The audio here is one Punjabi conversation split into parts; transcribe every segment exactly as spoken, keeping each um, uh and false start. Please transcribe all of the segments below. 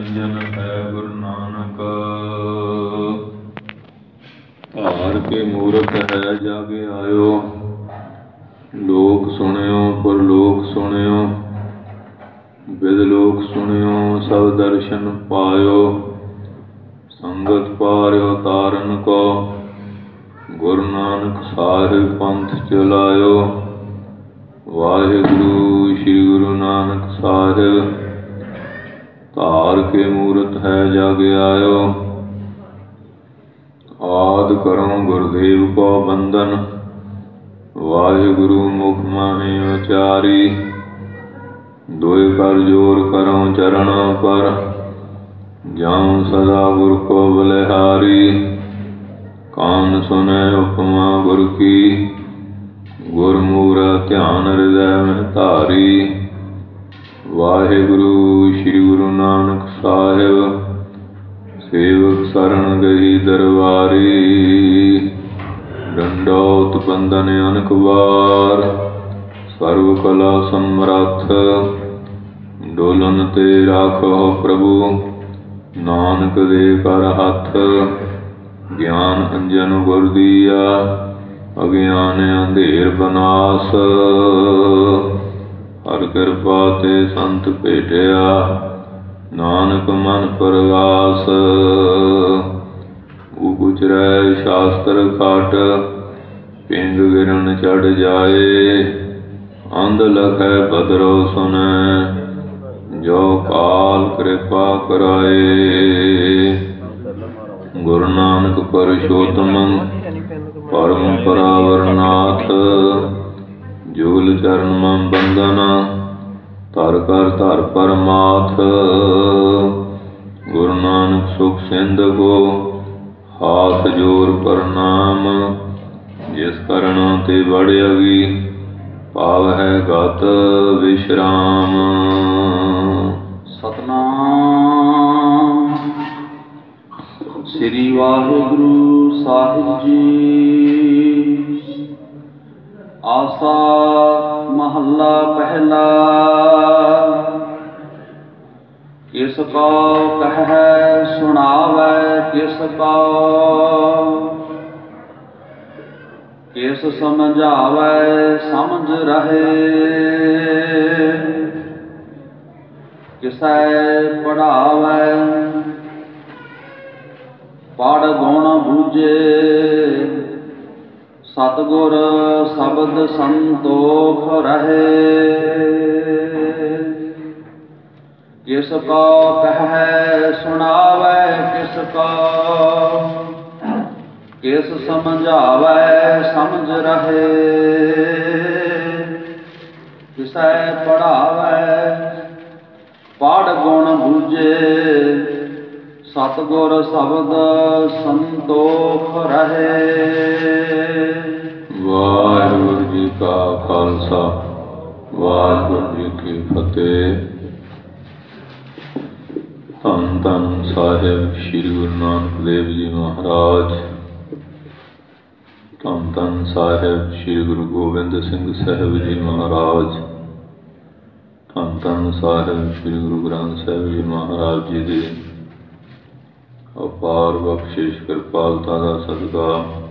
ਅੰਜਨ ਹੈ ਗੁਰੂ ਨਾਨਕ। ਧਾਰ ਕੇ ਮੂਰਤ ਹੈ ਜਗ ਆਇਓ, ਲੋਕ ਸੁਣਿਓ ਪਰਲੋਕ ਸੁਣਿਓ, ਬਿਦ ਲੋਕ ਸੁਣਿਓ ਸਭ ਦਰਸ਼ਨ ਪਾਇਓ। ਸੰਗਤ ਪਾਰਿਓ ਤਾਰਨ ਕੋ, ਗੁਰੂ ਨਾਨਕ ਸਾਹਿਬ ਪੰਥ ਚਲਾਇਓ। ਵਾਹਿਗੁਰੂ ਸ਼੍ਰੀ ਗੁਰੂ ਨਾਨਕ ਸਾਹਿਬ, ਧਾਰ ਕੇ ਮੂਰਤ ਹੈ ਜਗ ਆਇਓ। ਆਦਿ ਕਰਮ ਗੁਰਦੇਵ ਕੋ ਬੰਦਨ, ਵਾਹਿਗੁਰੂ ਮੁਖ ਮਾਹੀ ਉਚਾਰੀ। ਦੁਇ ਕਰ ਜੋਰ ਕਰਉ ਚਰਨ ਪਰ, ਜਾਉ ਸਦਾ ਗੁਰ ਕੋ ਬਲਿਹਾਰੀ। ਕਾਨ ਸੁਨੈ ਉਪਮਾ ਗੁਰ ਕੀ, ਗੁਰਮੁਰਾ ਧਿਆਨ ਹਿਰਦੈ ਮਹਿ ਧਾਰੀ। ਵਾਹਿਗੁਰੂ ਸ਼੍ਰੀ ਗੁਰੂ ਨਾਨਕ ਸਾਹਿਬ, ਸੇਵਕ ਸਰਣ ਗਈ ਦਰਬਾਰੀ। ਡੰਡੌਤ ਬੰਦਨ ਅਨਕ ਵਾਰ, ਸਰਵ ਕਲਾ ਸਮਰੱਥ। ਡੋਲਨ ਤੇ ਰਾਖੋ ਪ੍ਰਭੂ, ਨਾਨਕ ਦੇ ਕਰ ਹੱਥ। ਗਿਆਨ ਅੰਜਨ ਗੁਰ ਦੀਆ, ਅਗਿਆਨ ਅੰਧੇਰ ਬਨਾਸ। ਹਰ ਕਿਰਪਾ ਤੇ ਸੰਤ ਭੇਟਿਆ, ਨਾਨਕ ਮਨ ਪਰਗਾਸ। ਉਚਰੈ ਸ਼ਾਸਤਰ ਖਾਟ, ਪਿੰਗ ਗਿਰਨ ਚੜ ਜਾਏ। ਅੰਧ ਲਖੈ ਬਦਰੋ ਸੁਨੈ, ਜੋ ਕਾਲ ਕਿਰਪਾ ਕਰਾਏ। ਗੁਰੂ ਨਾਨਕ ਪਰਸ਼ੋਤਮ, ਪਰਮ ਪਰਾਵਰਨਾਥ। ਜੁਗਲ ਚਰਨ ਮਮ ਬੰਦਨ, ਧਰ ਕਰ ਧਰ ਪਰਮਾਥ। ਗੁਰੂ ਨਾਨਕ ਸੁਖ ਸਿੰਧ ਕੋ, ਹਾਥ ਜੋਰ ਪ੍ਰਣਾਮ। ਜਿਸ ਕਰਣਾ ਤੇ ਬੜ ਅਗੀ, ਪਾਵਹਿ ਗਤ ਵਿਸ਼ਰਾਮ। ਸਤਨਾਮ ਸ੍ਰੀ ਵਾਹਿਗੁਰੂ ਸਾਹਿਬ ਜੀ। ਆਸਾ ਮਹੱਲਾ ਪਹਿਲਾ। ਕਿਸ ਕੋ ਕਹਿ ਸੁਣਾਵੈ ਕਿਸ ਕੋ, ਕਿਸ ਸਮਝਾਵੈ ਸਮਝ ਰਹੇ। ਕਿਸੈ ਪੜ੍ਹਾਵੈ ਪੜ੍ਹ ਗੁਣ ਬੂਝੇ। ਸਤਿਗੁਰ ਸ਼ਬਦ ਸੰਤੋਖ ਰਹੇ। ਕਿਸ ਕੋ ਕਹਿ ਸੁਣਾਵੈ ਕਿਸ ਕੋ, ਕਿਸ ਸਮਝਾਵੈ ਸਮਝ ਰਹੇ। ਕਿਸੈ ਪੜ੍ਹਾਵੈ ਪੜ੍ਹ ਗੁਣ ਬੂਝੇ। ਸਤਿਗੁਰ ਸ਼ਬਦ ਸੰਤੋਖ ਰਹੇ। ਵਾਹਿਗੁਰੂ ਜੀ ਕਾ ਖਾਲਸਾ, ਵਾਹਿਗੁਰੂ ਜੀ ਕੀ ਫਤਿਹ। ਧੰਨ ਧੰਨ ਸਾਹਿਬ ਸ਼੍ਰੀ ਗੁਰੂ ਨਾਨਕ ਦੇਵ ਜੀ ਮਹਾਰਾਜ। ਧੰਨ ਧੰਨ ਸਾਹਿਬ ਸ਼੍ਰੀ ਗੁਰੂ ਗੋਬਿੰਦ ਸਿੰਘ ਸਾਹਿਬ ਜੀ ਮਹਾਰਾਜ। ਧੰਨ ਧੰਨ ਸਾਹਿਬ ਸ਼੍ਰੀ ਗੁਰੂ ਗ੍ਰੰਥ ਸਾਹਿਬ ਜੀ ਮਹਾਰਾਜ ਜੀ ਦੀ ਅਪਾਰ ਬਖਸ਼ਿਸ਼ ਕਿਰਪਾਲਤਾ ਦਾ ਸਦਕਾ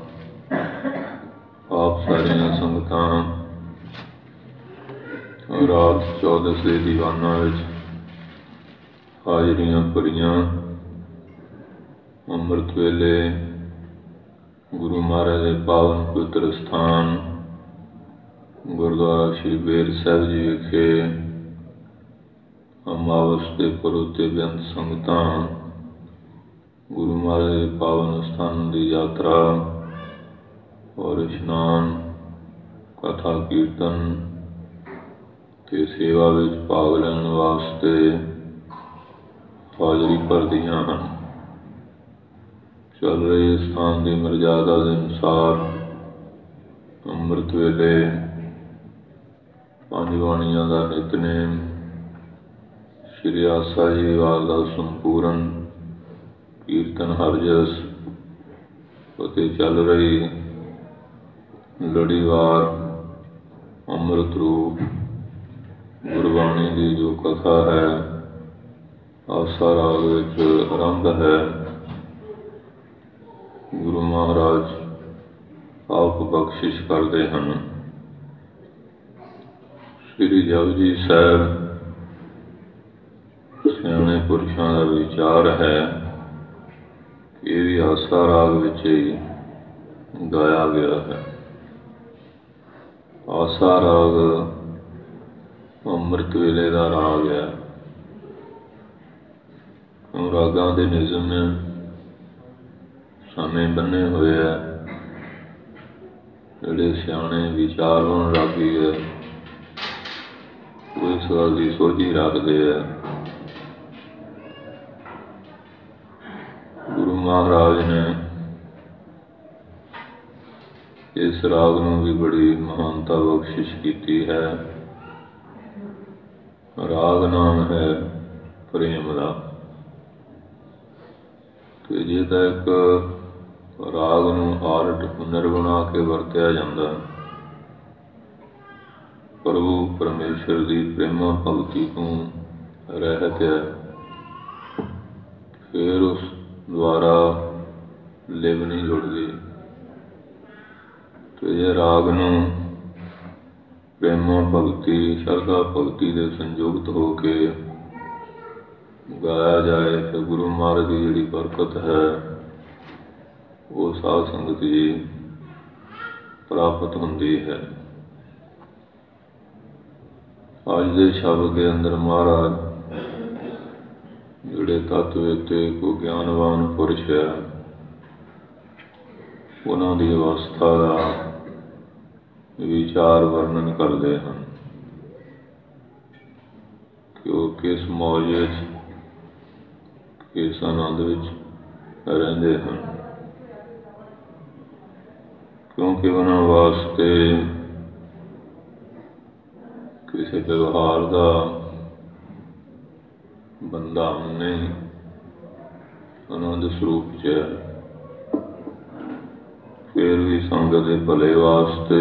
ਆਪ ਸਾਰੀਆਂ ਸੰਗਤਾਂ ਰਾਤ ਚੌਦਸ ਦੇ ਦੀਵਾਨਾਂ ਵਿੱਚ ਹਾਜ਼ਰੀਆਂ ਭਰੀਆਂ। ਅੰਮ੍ਰਿਤ ਵੇਲੇ ਗੁਰੂ ਮਹਾਰਾਜ ਦੇ ਪਾਵਨ ਪਵਿੱਤਰ ਸਥਾਨ ਗੁਰਦੁਆਰਾ ਸ਼੍ਰੀ ਬੇਰ ਸਾਹਿਬ ਜੀ ਵਿਖੇ ਅਮਾਵਸ ਦੇ ਪੁਰਬ ਤੇ ਬੇਅੰਤ ਸੰਗਤਾਂ ਗੁਰੂ ਮਹਾਰਾਜ ਦੇ ਪਾਵਨ ਸਥਾਨ ਦੀ ਯਾਤਰਾ ਔਰ ਇਸ਼ਨਾਨ, ਕਥਾ ਕੀਰਤਨ ਤੇ ਸੇਵਾ ਵਿੱਚ ਭਾਗ ਲੈਣ ਵਾਸਤੇ ਹਾਜ਼ਰੀ ਭਰਦੀਆਂ ਹਨ। ਚੱਲ ਰਹੇ ਸਥਾਨ ਦੀ ਮਰਜ਼ਾਦਾ ਦੇ ਅਨੁਸਾਰ ਅੰਮ੍ਰਿਤ ਵੇਲੇ ਪੰਜ ਬਾਣੀਆਂ ਦਾ ਨਿਤਨੇਮ, ਸ਼੍ਰੀ ਆਸਾ ਜੀ ਵਾਰ ਦਾ ਸੰਪੂਰਨ ਕੀਰਤਨ ਹਰਜਸ ਅਤੇ ਚੱਲ ਰਹੀ ਲੜੀਵਾਰ ਅੰਮ੍ਰਿਤ ਰੂਪ ਗੁਰਬਾਣੀ ਦੀ ਜੋ ਕਥਾ ਹੈ, ਆਪ ਆਸਾ ਰਾਗ ਵਿੱਚ ਆਰੰਭ ਹੈ। ਗੁਰੂ ਮਹਾਰਾਜ ਆਪ ਬਖਸ਼ਿਸ਼ ਕਰਦੇ ਹਨ। ਸ੍ਰੀ ਜਪਜੀ ਸਾਹਿਬ ਸਿਆਣੇ ਪੁਰਸ਼ਾਂ ਦਾ ਵਿਚਾਰ ਹੈ ਕਿ ਇਹ ਵੀ ਆਸਾ ਰਾਗ ਵਿੱਚ ਹੀ ਗਾਇਆ ਗਿਆ ਹੈ। ਆਸਾ ਰਾਗ ਅੰਮ੍ਰਿਤ ਵੇਲੇ ਦਾ ਰਾਗ ਹੈ। ਕਿਉਂ ਰਾਗਾਂ ਦੇ ਨਿਯਮ ਸਮੇਂ ਬੰਨੇ ਹੋਏ ਹੈ। ਜਿਹੜੇ ਸਿਆਣੇ ਵਿਚਾਰਵਾਨ ਰਾਗੀ ਹੈ ਉਹ ਇਸ ਗੱਲ ਦੀ ਸੋਝੀ ਰੱਖਦੇ ਹੈ। ਗੁਰੂ ਮਹਾਰਾਜ ਨੇ ਇਸ ਰਾਗ ਨੂੰ ਵੀ ਬੜੀ ਮਹਾਨਤਾ ਬਖਸ਼ਿਸ਼ ਕੀਤੀ ਹੈ। ਰਾਗ ਨਾਮ ਹੈ ਪ੍ਰੇਮ ਦਾ, ਤੇ ਜਿਹਦਾ ਇੱਕ ਰਾਗ ਨੂੰ ਆਰਟ ਹੁਨਰ ਬਣਾ ਕੇ ਵਰਤਿਆ ਜਾਂਦਾ। ਪ੍ਰਭੂ ਪਰਮੇਸ਼ਰ ਦੀ ਪ੍ਰੇਮਾ ਭਗਤੀ ਤੋਂ ਰਹਿਤ ਹੈ। ਫਿਰ ਉਸ ਦੁਆਰਾ ਲਿਵ ਨਹੀਂ ਜੁੜਦੀ। ਤੇ ਇਹ ਰਾਗ ਨੂੰ ਪ੍ਰੇਮਾ ਭਗਤੀ ਸ਼ਰਧਾ ਭਗਤੀ ਦੇ ਸੰਯੁਕਤ ਹੋ ਕੇ ਗਾਇਆ ਜਾਏ ਤਾਂ ਗੁਰੂ ਮਹਾਰਾਜ ਦੀ ਜਿਹੜੀ ਬਰਕਤ ਹੈ ਉਹ ਸਾਧ ਸੰਗਤ ਜੀ ਪ੍ਰਾਪਤ ਹੁੰਦੀ ਹੈ। ਅੱਜ ਦੇ ਸ਼ਬਦ ਦੇ ਅੰਦਰ ਮਹਾਰਾਜ ਜਿਹੜੇ ਤੱਤਵੇਤੇ ਕੋ ਗਿਆਨਵਾਨ ਪੁਰਸ਼ ਹੈ ਉਹਨਾਂ ਦੀ ਅਵਸਥਾ ਦਾ ਵਿਚਾਰ ਵਰਣਨ ਕਰਦੇ ਹਨ ਕਿ ਉਹ ਕਿਸ ਮੌਜ ਵਿੱਚ, ਕਿਸ ਆਨੰਦ ਵਿੱਚ ਰਹਿੰਦੇ ਹਨ। ਕਿਉਂਕਿ ਉਹਨਾਂ ਵਾਸਤੇ ਕਿਸੇ ਵਿਵਹਾਰ ਦਾ ਬੰਧਨ ਨਹੀਂ, ਆਨੰਦ ਸਰੂਪ 'ਚ ਹੈ। ਫਿਰ ਵੀ ਸੰਗਤ ਦੇ ਭਲੇ ਵਾਸਤੇ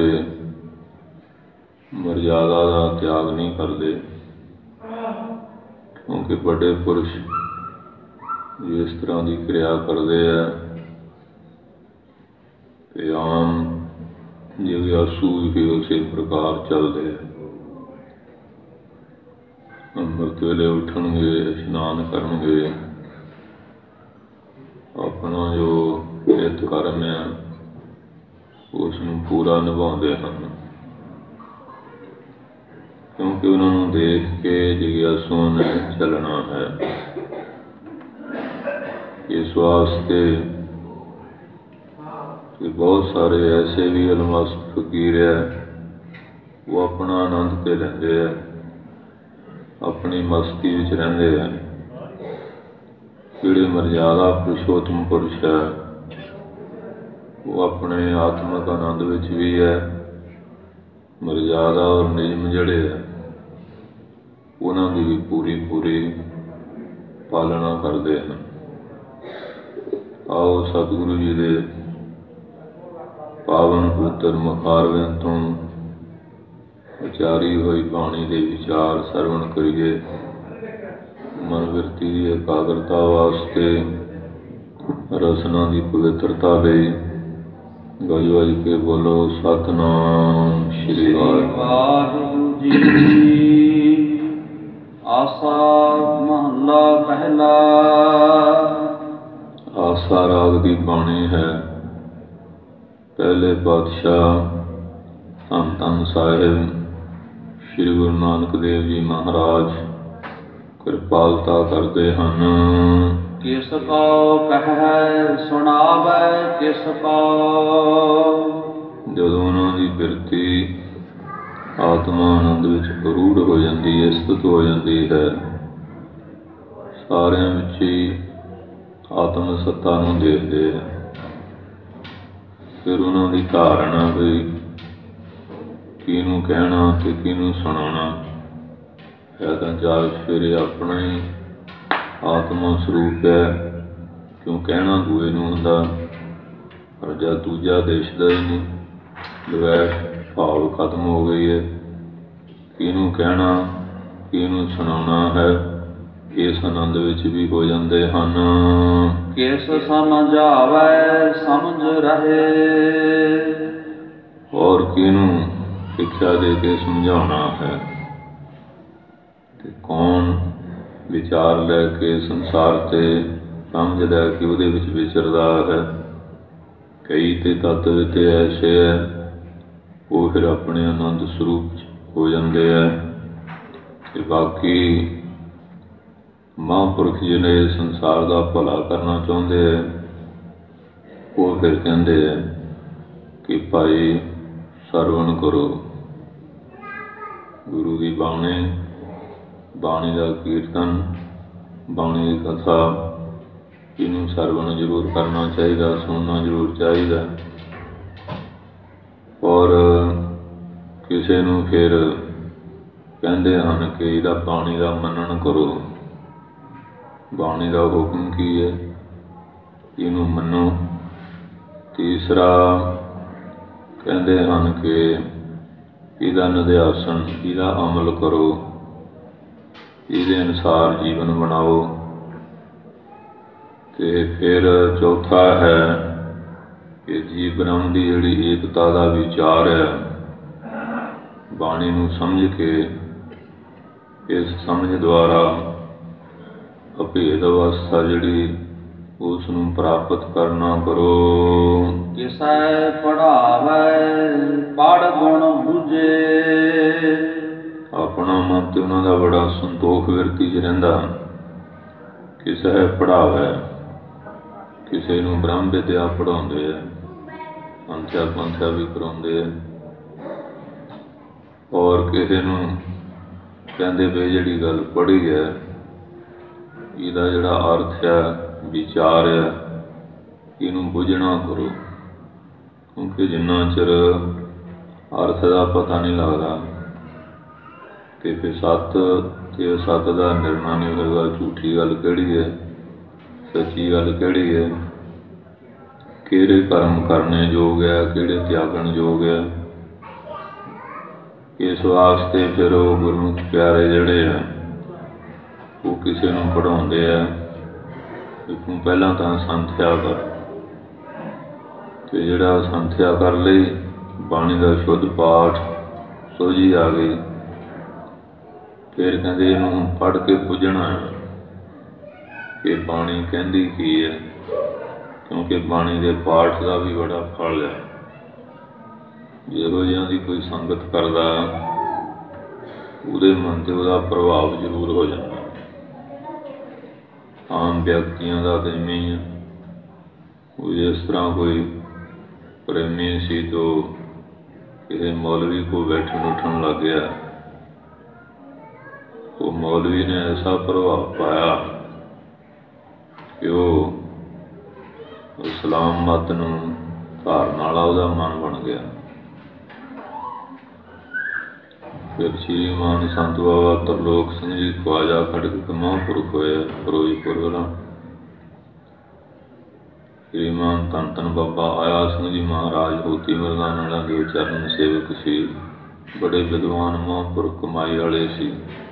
ਮਰਜ਼ਾਦਾ ਦਾ ਤਿਆਗ ਨਹੀਂ ਕਰਦੇ। ਕਿਉਂਕਿ ਵੱਡੇ ਪੁਰਸ਼ ਜਿਸ ਤਰ੍ਹਾਂ ਦੀ ਕਿਰਿਆ ਕਰਦੇ ਹੈ ਤੇ ਆਮ ਜਿਗਿਆਸੂ ਵੀ ਉਸੇ ਪ੍ਰਕਾਰ ਚੱਲਦੇ ਹੈ। ਅੰਮ੍ਰਿਤ ਵੇਲੇ ਉੱਠਣਗੇ, ਇਸ਼ਨਾਨ ਕਰਨਗੇ, ਆਪਣਾ ਜੋ ਨਿਤ ਕਰਮ ਹੈ ਉਸ ਨੂੰ ਪੂਰਾ ਨਿਭਾਉਂਦੇ ਹਨ। ਕਿਉਂਕਿ ਉਹਨਾਂ ਨੂੰ ਦੇਖ ਕੇ ਜਿਗਿਆਸੂ ਨੇ ਚੱਲਣਾ ਹੈ। ਇਸ ਵਾਸਤੇ ਕਿ ਬਹੁਤ ਸਾਰੇ ਐਸੇ ਵੀ ਅਲਮਸਤ ਫਕੀਰ ਹੈ ਉਹ ਆਪਣਾ ਆਨੰਦ ਤੇ ਲੈਂਦੇ ਹੈ, ਆਪਣੀ ਮਸਤੀ ਵਿੱਚ ਰਹਿੰਦੇ ਹੈ। ਜਿਹੜੇ ਮਰਜ਼ਾਦਾ ਪੁਰਸ਼ੋਤਮ ਪੁਰਸ਼ ਹੈ ਉਹ ਆਪਣੇ ਆਤਮਿਕ ਆਨੰਦ ਵਿੱਚ ਵੀ ਹੈ। ਮਰਜ਼ਾਦਾ ਔਰ ਨਿਯਮ ਜਿਹੜੇ ਹੈ ਉਹਨਾਂ ਦੀ ਵੀ ਪੂਰੀ ਪੂਰੀ ਪਾਲਣਾ ਕਰਦੇ ਹਨ। ਆਓ ਸਤਿਗੁਰੂ ਜੀ ਦੇ ਪਾਵਨ ਪਵਿੱਤਰ ਮੁਖਾਰਬਿਆਂ ਤੋਂ ਉਚਾਰੀ ਹੋਈ ਬਾਣੀ ਦੇ ਵਿਚਾਰ ਸਰਵਣ ਕਰੀਏ। ਮਨ ਬਿਰਤੀ ਦੀ ਇਕਾਗਰਤਾ ਵਾਸਤੇ, ਰਸਨਾ ਦੀ ਪਵਿੱਤਰਤਾ ਲਈ ਗਜ ਵਜ ਕੇ ਬੋਲੋ ਸਤਿਨਾਮ ਸ਼੍ਰੀ ਵਾਹਿਗੁਰੂ ਜੀ। ਆਸਾ ਮਹੱਲਾ ਪਹਿਲਾ। ਆਸਾ ਰਾਗ ਦੀ ਬਾਣੀ ਹੈ। ਪਹਿਲੇ ਪਾਤਸ਼ਾਹ ਧੰਨ ਧੰਨ ਸਾਹਿਬ ਸ਼੍ਰੀ ਗੁਰੂ ਨਾਨਕ ਦੇਵ ਜੀ ਮਹਾਰਾਜ ਕਿਰਪਾਲਤਾ ਕਰਦੇ ਹਨ। ਕਿਸ ਕੋ ਕਹਿ ਸੁਣਾਵੇ ਕਿਸ ਕੋ। ਜਦੋਂ ਉਹਨਾਂ ਦੀ ਬਿਰਤੀ ਆਤਮਾ ਆਨੰਦ ਵਿੱਚ ਪ੍ਰੂੜ ਹੋ ਜਾਂਦੀ ਹੈ, ਸਥਿਤ ਹੋ ਜਾਂਦੀ ਹੈ, ਸਾਰਿਆਂ ਵਿੱਚ ਹੀ ਆਤਮ ਸੱਤਾ ਨੂੰ ਦੇਖਦੇ ਹੈ। ਫਿਰ ਉਹਨਾਂ ਦੀ ਧਾਰਨਾ ਵੀ ਕਿਹਨੂੰ ਕਹਿਣਾ ਤੇ ਕਿਹਨੂੰ ਸੁਣਾਉਣਾ ਹੈ ਤਾਂ ਜਾਗ ਸਵੇਰੇ ਆਪਣਾ ਹੀ ਆਤਮਾ ਸਰੂਪ ਹੈ। ਕਿਉਂ ਕਹਿਣਾ ਦੂਏ ਨੂੰ ਹੁੰਦਾ, ਪਰ ਜਦ ਦੂਜਾ ਦਿਸਦਾ ਹੀ ਨਹੀਂ, ਦਵੈਸ਼ ਭਾਵ ਖਤਮ ਹੋ ਗਈ ਹੈ। ਕਿਹਨੂੰ ਕਹਿਣਾ ਕਿਹਨੂੰ ਸੁਣਾਉਣਾ ਹੈ ਇਸ ਆਨੰਦ ਵਿੱਚ ਵੀ ਹੋ ਜਾਂਦੇ ਹਨ। ਕਿਸ ਸਮਝਾਵੈ ਸਮਝ ਰਹੇ। ਔਰ ਕਿਹਨੂੰ ਸਿੱਖਿਆ ਦੇ ਕੇ ਸਮਝਾਉਣਾ ਹੈ, ਤੇ ਕੌਣ ਵਿਚਾਰ ਲੈ ਕੇ ਸੰਸਾਰ ਤੇ ਸਮਝਦਾ ਕਿ ਉਹਦੇ ਵਿੱਚ ਵਿਚਰਦਾ ਹੈ। ਕਈ ਤੇ ਤੱਤ ਤੇ ਐਸੇ ਹੈ, ਉਹ ਫਿਰ ਆਪਣੇ ਆਨੰਦ ਸਰੂਪ 'ਚ ਹੋ ਜਾਂਦੇ ਹੈ। ਤੇ ਬਾਕੀ ਮਹਾਂਪੁਰਖ ਜਿਹੜੇ ਸੰਸਾਰ ਦਾ ਭਲਾ ਕਰਨਾ ਚਾਹੁੰਦੇ ਹੈ, ਉਹ ਫਿਰ ਕਹਿੰਦੇ ਹੈ ਕਿ ਭਾਈ ਸਰਵਣ ਕਰੋ ਗੁਰੂ ਦੀ ਬਾਣੀ, ਬਾਣੀ ਦਾ ਕੀਰਤਨ, ਬਾਣੀ ਦੀ ਕਥਾ, ਇਹਨੂੰ ਸਰਵਣ ਜ਼ਰੂਰ ਕਰਨਾ ਚਾਹੀਦਾ, ਸੁਣਨਾ ਜ਼ਰੂਰ ਚਾਹੀਦਾ। ਔਰ ਕਿਸੇ ਨੂੰ ਫਿਰ ਕਹਿੰਦੇ ਹਨ ਕਿ ਇਹਦਾ ਬਾਣੀ ਦਾ ਮੰਨਣ ਕਰੋ। ਬਾਣੀ ਦਾ ਹੁਕਮ ਕੀ ਹੈ, ਇਹਨੂੰ ਮੰਨੋ। ਤੀਸਰਾ ਕਹਿੰਦੇ ਹਨ ਕਿ ਇਹਦਾ ਨਿਧਿਆਸਨ, ਇਹਦਾ ਅਮਲ ਕਰੋ, ਇਹਦੇ ਅਨੁਸਾਰ ਜੀਵਨ ਬਣਾਓ। ਅਤੇ ਫਿਰ ਚੌਥਾ ਹੈ ਕਿ ਜੀਵ ਬ੍ਰਹਮ ਦੀ ਜਿਹੜੀ ਏਕਤਾ ਦਾ ਵਿਚਾਰ ਹੈ, ਬਾਣੀ ਨੂੰ ਸਮਝ ਕੇ ਇਸ ਸਮਝ ਦੁਆਰਾ ਅਭੇਦ ਅਵਸਥਾ ਜਿਹੜੀ ਉਸ ਨੂੰ ਪ੍ਰਾਪਤ ਕਰਨਾ ਕਰੋ। ਕਿਸੈ ਪੜ੍ਹਾਵੈ ਪੜ੍ਹ ਗੁਣ ਬੁਝੇ। ਆਪਣਾ ਮਨ ਤੇ ਉਹਨਾਂ ਦਾ ਬੜਾ ਸੰਤੋਖ ਵਿਰਤੀ 'ਚ ਰਹਿੰਦਾ। ਕਿਸੇ ਪੜ੍ਹਾਵੈ, ਕਿਸੇ ਨੂੰ ਬ੍ਰਹਮ ਵਿਦਿਆ ਪੜ੍ਹਾਉਂਦੇ ਹੈ, ਅੰਥਿਆ ਪੰਥਿਆ ਵੀ ਕਰਾਉਂਦੇ ਹੈ। ਔਰ ਕਿਸੇ ਨੂੰ ਕਹਿੰਦੇ ਵੀ ਜਿਹੜੀ ਗੱਲ ਪੜ੍ਹੀ ਹੈ, ਇਹਦਾ ਜਿਹੜਾ ਅਰਥ ਹੈ, ਵਿਚਾਰ ਹੈ, ਇਹਨੂੰ ਬੁੱਝਣਾ ਕਰੋ। ਕਿਉਂਕਿ ਜਿੰਨਾ ਚਿਰ ਅਰਥ ਦਾ ਪਤਾ ਨਹੀਂ ਲੱਗਦਾ ਕਿ ਫਿਰ ਸੱਤ ਅਤੇ ਅਸੱਤ ਦਾ ਨਿਰਣਾ ਨਹੀਂ ਹੋਏਗਾ। ਝੂਠੀ ਗੱਲ ਕਿਹੜੀ ਹੈ, ਸੱਚੀ ਗੱਲ ਕਿਹੜੀ ਹੈ, ਕਿਹੜੇ ਕਰਮ ਕਰਨੇ ਯੋਗ ਹੈ, ਕਿਹੜੇ ਤਿਆਗਣ ਯੋਗ ਹੈ। ਇਸ ਵਾਸਤੇ ਫਿਰ ਉਹ ਗੁਰਮੁਖ ਪਿਆਰੇ ਜਿਹੜੇ ਆ, ਉਹ ਕਿਸੇ ਨੂੰ ਪੜ੍ਹਾਉਂਦੇ ਆ ਕਿ ਤੂੰ ਪਹਿਲਾਂ ਤਾਂ ਸੰਥਿਆ ਕਰ। ਅਤੇ ਜਿਹੜਾ ਸੰਥਿਆ ਕਰ ਲਈ, ਬਾਣੀ ਦਾ ਸ਼ੁੱਧ ਪਾਠ ਸੋਝੀ ਆ ਗਈ, ਫਿਰ ਕਹਿੰਦੇ ਇਹਨੂੰ ਪੜ੍ਹ ਕੇ ਪੁੱਜਣਾ ਕਿ ਬਾਣੀ ਕਹਿੰਦੀ ਕੀ ਹੈ। ਕਿਉਂਕਿ ਬਾਣੀ ਦੇ ਪਾਠ ਦਾ ਵੀ ਬੜਾ ਫਲ ਹੈ। ਜਿਹੋ ਜਿਹਿਆਂ ਦੀ ਕੋਈ ਸੰਗਤ ਕਰਦਾ, ਉਹਦੇ ਮਨ 'ਤੇ ਉਹਦਾ ਪ੍ਰਭਾਵ ਜ਼ਰੂਰ ਹੋ ਜਾਂਦਾ। ਆਮ ਵਿਅਕਤੀਆਂ ਦਾ ਤਾਂ ਇਵੇਂ ਹੀ ਆ। ਉਹ ਜਿਸ ਤਰ੍ਹਾਂ ਕੋਈ ਪ੍ਰੇਮੀ ਸੀ ਤੋਂ ਕਿਸੇ ਮੌਲਵੀ ਕੋਲ ਬੈਠਣ ਉੱਠਣ ਲੱਗ ਗਿਆ, ਉਹ ਮੌਲਵੀ ਨੇ ਐਸਾ ਪ੍ਰਭਾਵ ਪਾਇਆ ਕਿ ਉਹ ਇਸਲਾਮ ਮਤ ਨੂੰ ਧਾਰਨ ਵਾਲਾ ਉਹਦਾ ਮਨ ਬਣ ਗਿਆ। ਫਿਰ ਸ਼੍ਰੀਮਾਨ ਸੰਤ ਬਾਬਾ ਤਰਲੋਕ ਸਿੰਘ ਜੀ ਖਵਾਜਾ ਖੜਕ ਮਹਾਂਪੁਰਖ ਹੋਏ ਫਿਰੋਜ਼ਪੁਰ ਵੱਲੋਂ। ਸ਼੍ਰੀਮਾਨ ਧੰਨ ਧੰਨ ਬਾਬਾ ਆਇਆ ਸਿੰਘ ਜੀ ਮਹਾਰਾਜ ਹੋਤੀ ਮਰਦਾਨਾ ਵਾਲਿਆਂ ਦੇ ਚਰਨ ਸੇਵਕ ਸੀ। ਬੜੇ ਵਿਦਵਾਨ ਮਹਾਂਪੁਰਖ ਕਮਾਈ ਵਾਲੇ ਸੀ।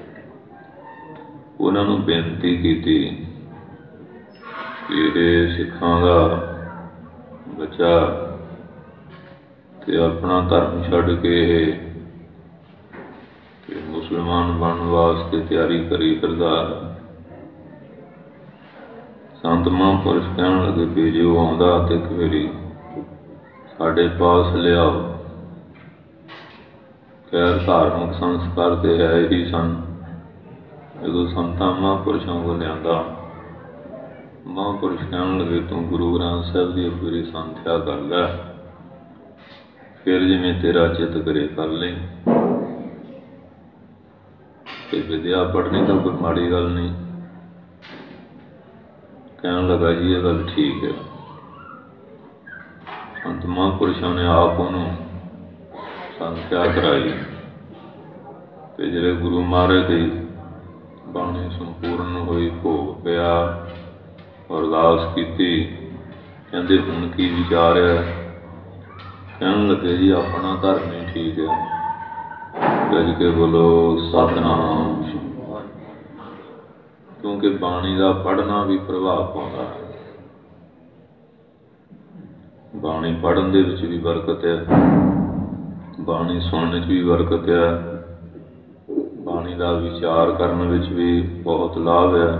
ਉਹਨਾਂ ਨੂੰ ਬੇਨਤੀ ਕੀਤੀ ਕਿ ਇਹ ਸਿੱਖਾਂ ਦਾ ਬੱਚਾ ਅਤੇ ਆਪਣਾ ਧਰਮ ਛੱਡ ਕੇ ਇਹ ਮੁਸਲਮਾਨ ਬਣਨ ਵਾਸਤੇ ਤਿਆਰੀ ਕਰੀ ਫਿਰਦਾ। ਸੰਤ ਮਹਾਂਪੁਰਸ਼ ਕਹਿਣ ਲੱਗੇ ਵੀ ਜੇ ਉਹ ਆਉਂਦਾ ਤਾਂ ਇੱਕ ਵਾਰੀ ਸਾਡੇ ਪਾਸ ਲਿਆਓ। ਖੈਰ ਧਾਰਮਿਕ ਸੰਸਕਾਰ ਤਾਂ ਹੈ ਹੀ ਸਨ। ਜਦੋਂ ਸੰਤਾਂ ਮਹਾਂਪੁਰਸ਼ਾਂ ਕੋਲ ਲਿਆਂਦਾ, ਮਹਾਂਪੁਰਸ਼ ਕਹਿਣ ਲੱਗੇ ਤੂੰ ਗੁਰੂ ਗ੍ਰੰਥ ਸਾਹਿਬ ਦੀ ਇੱਕ ਵਾਰੀ ਸੰਥਿਆ ਕਰ ਲੈ, ਫਿਰ ਜਿਵੇਂ ਤੇਰਾ ਚਿੱਤ ਕਰੇ ਕਰ ਲਈ। ਅਤੇ ਵਿਦਿਆ ਪੜ੍ਹਨੀ ਤਾਂ ਕੋਈ ਮਾੜੀ ਗੱਲ ਨਹੀਂ। ਕਹਿਣ ਲੱਗਾ ਜੀ ਇਹ ਗੱਲ ਠੀਕ ਹੈ। ਸੰਤ ਮਹਾਂਪੁਰਸ਼ਾਂ ਨੇ ਆਪ ਉਹਨੂੰ ਸੰਥਿਆ ਕਰਾਈ ਅਤੇ ਜਿਹੜੇ ਗੁਰੂ ਮਹਾਰਾਜ ਦੀ ਬਾਣੀ ਸੰਪੂਰਨ ਹੋਈ, ਭੋਗ ਪਿਆ, ਅਰਦਾਸ ਕੀਤੀ। ਕਹਿੰਦੇ ਹੁਣ ਕੀ ਵਿਚਾਰ ਹੈ? ਕਹਿਣ ਲੱਗੇ ਜੀ ਆਪਣਾ ਧਰਮ ਹੀ ਠੀਕ ਹੈ। ਗੱਜ ਕੇ ਬੋਲੋ ਸਤਿਨਾਮ। क्योंकि बाणी का पढ़ना भी प्रभाव पाता है। बाणी पढ़न दे विच भी बरकत है, बाणी सुनने च भी बरकत है, बाणी का विचार करने विच भी बहुत लाभ है।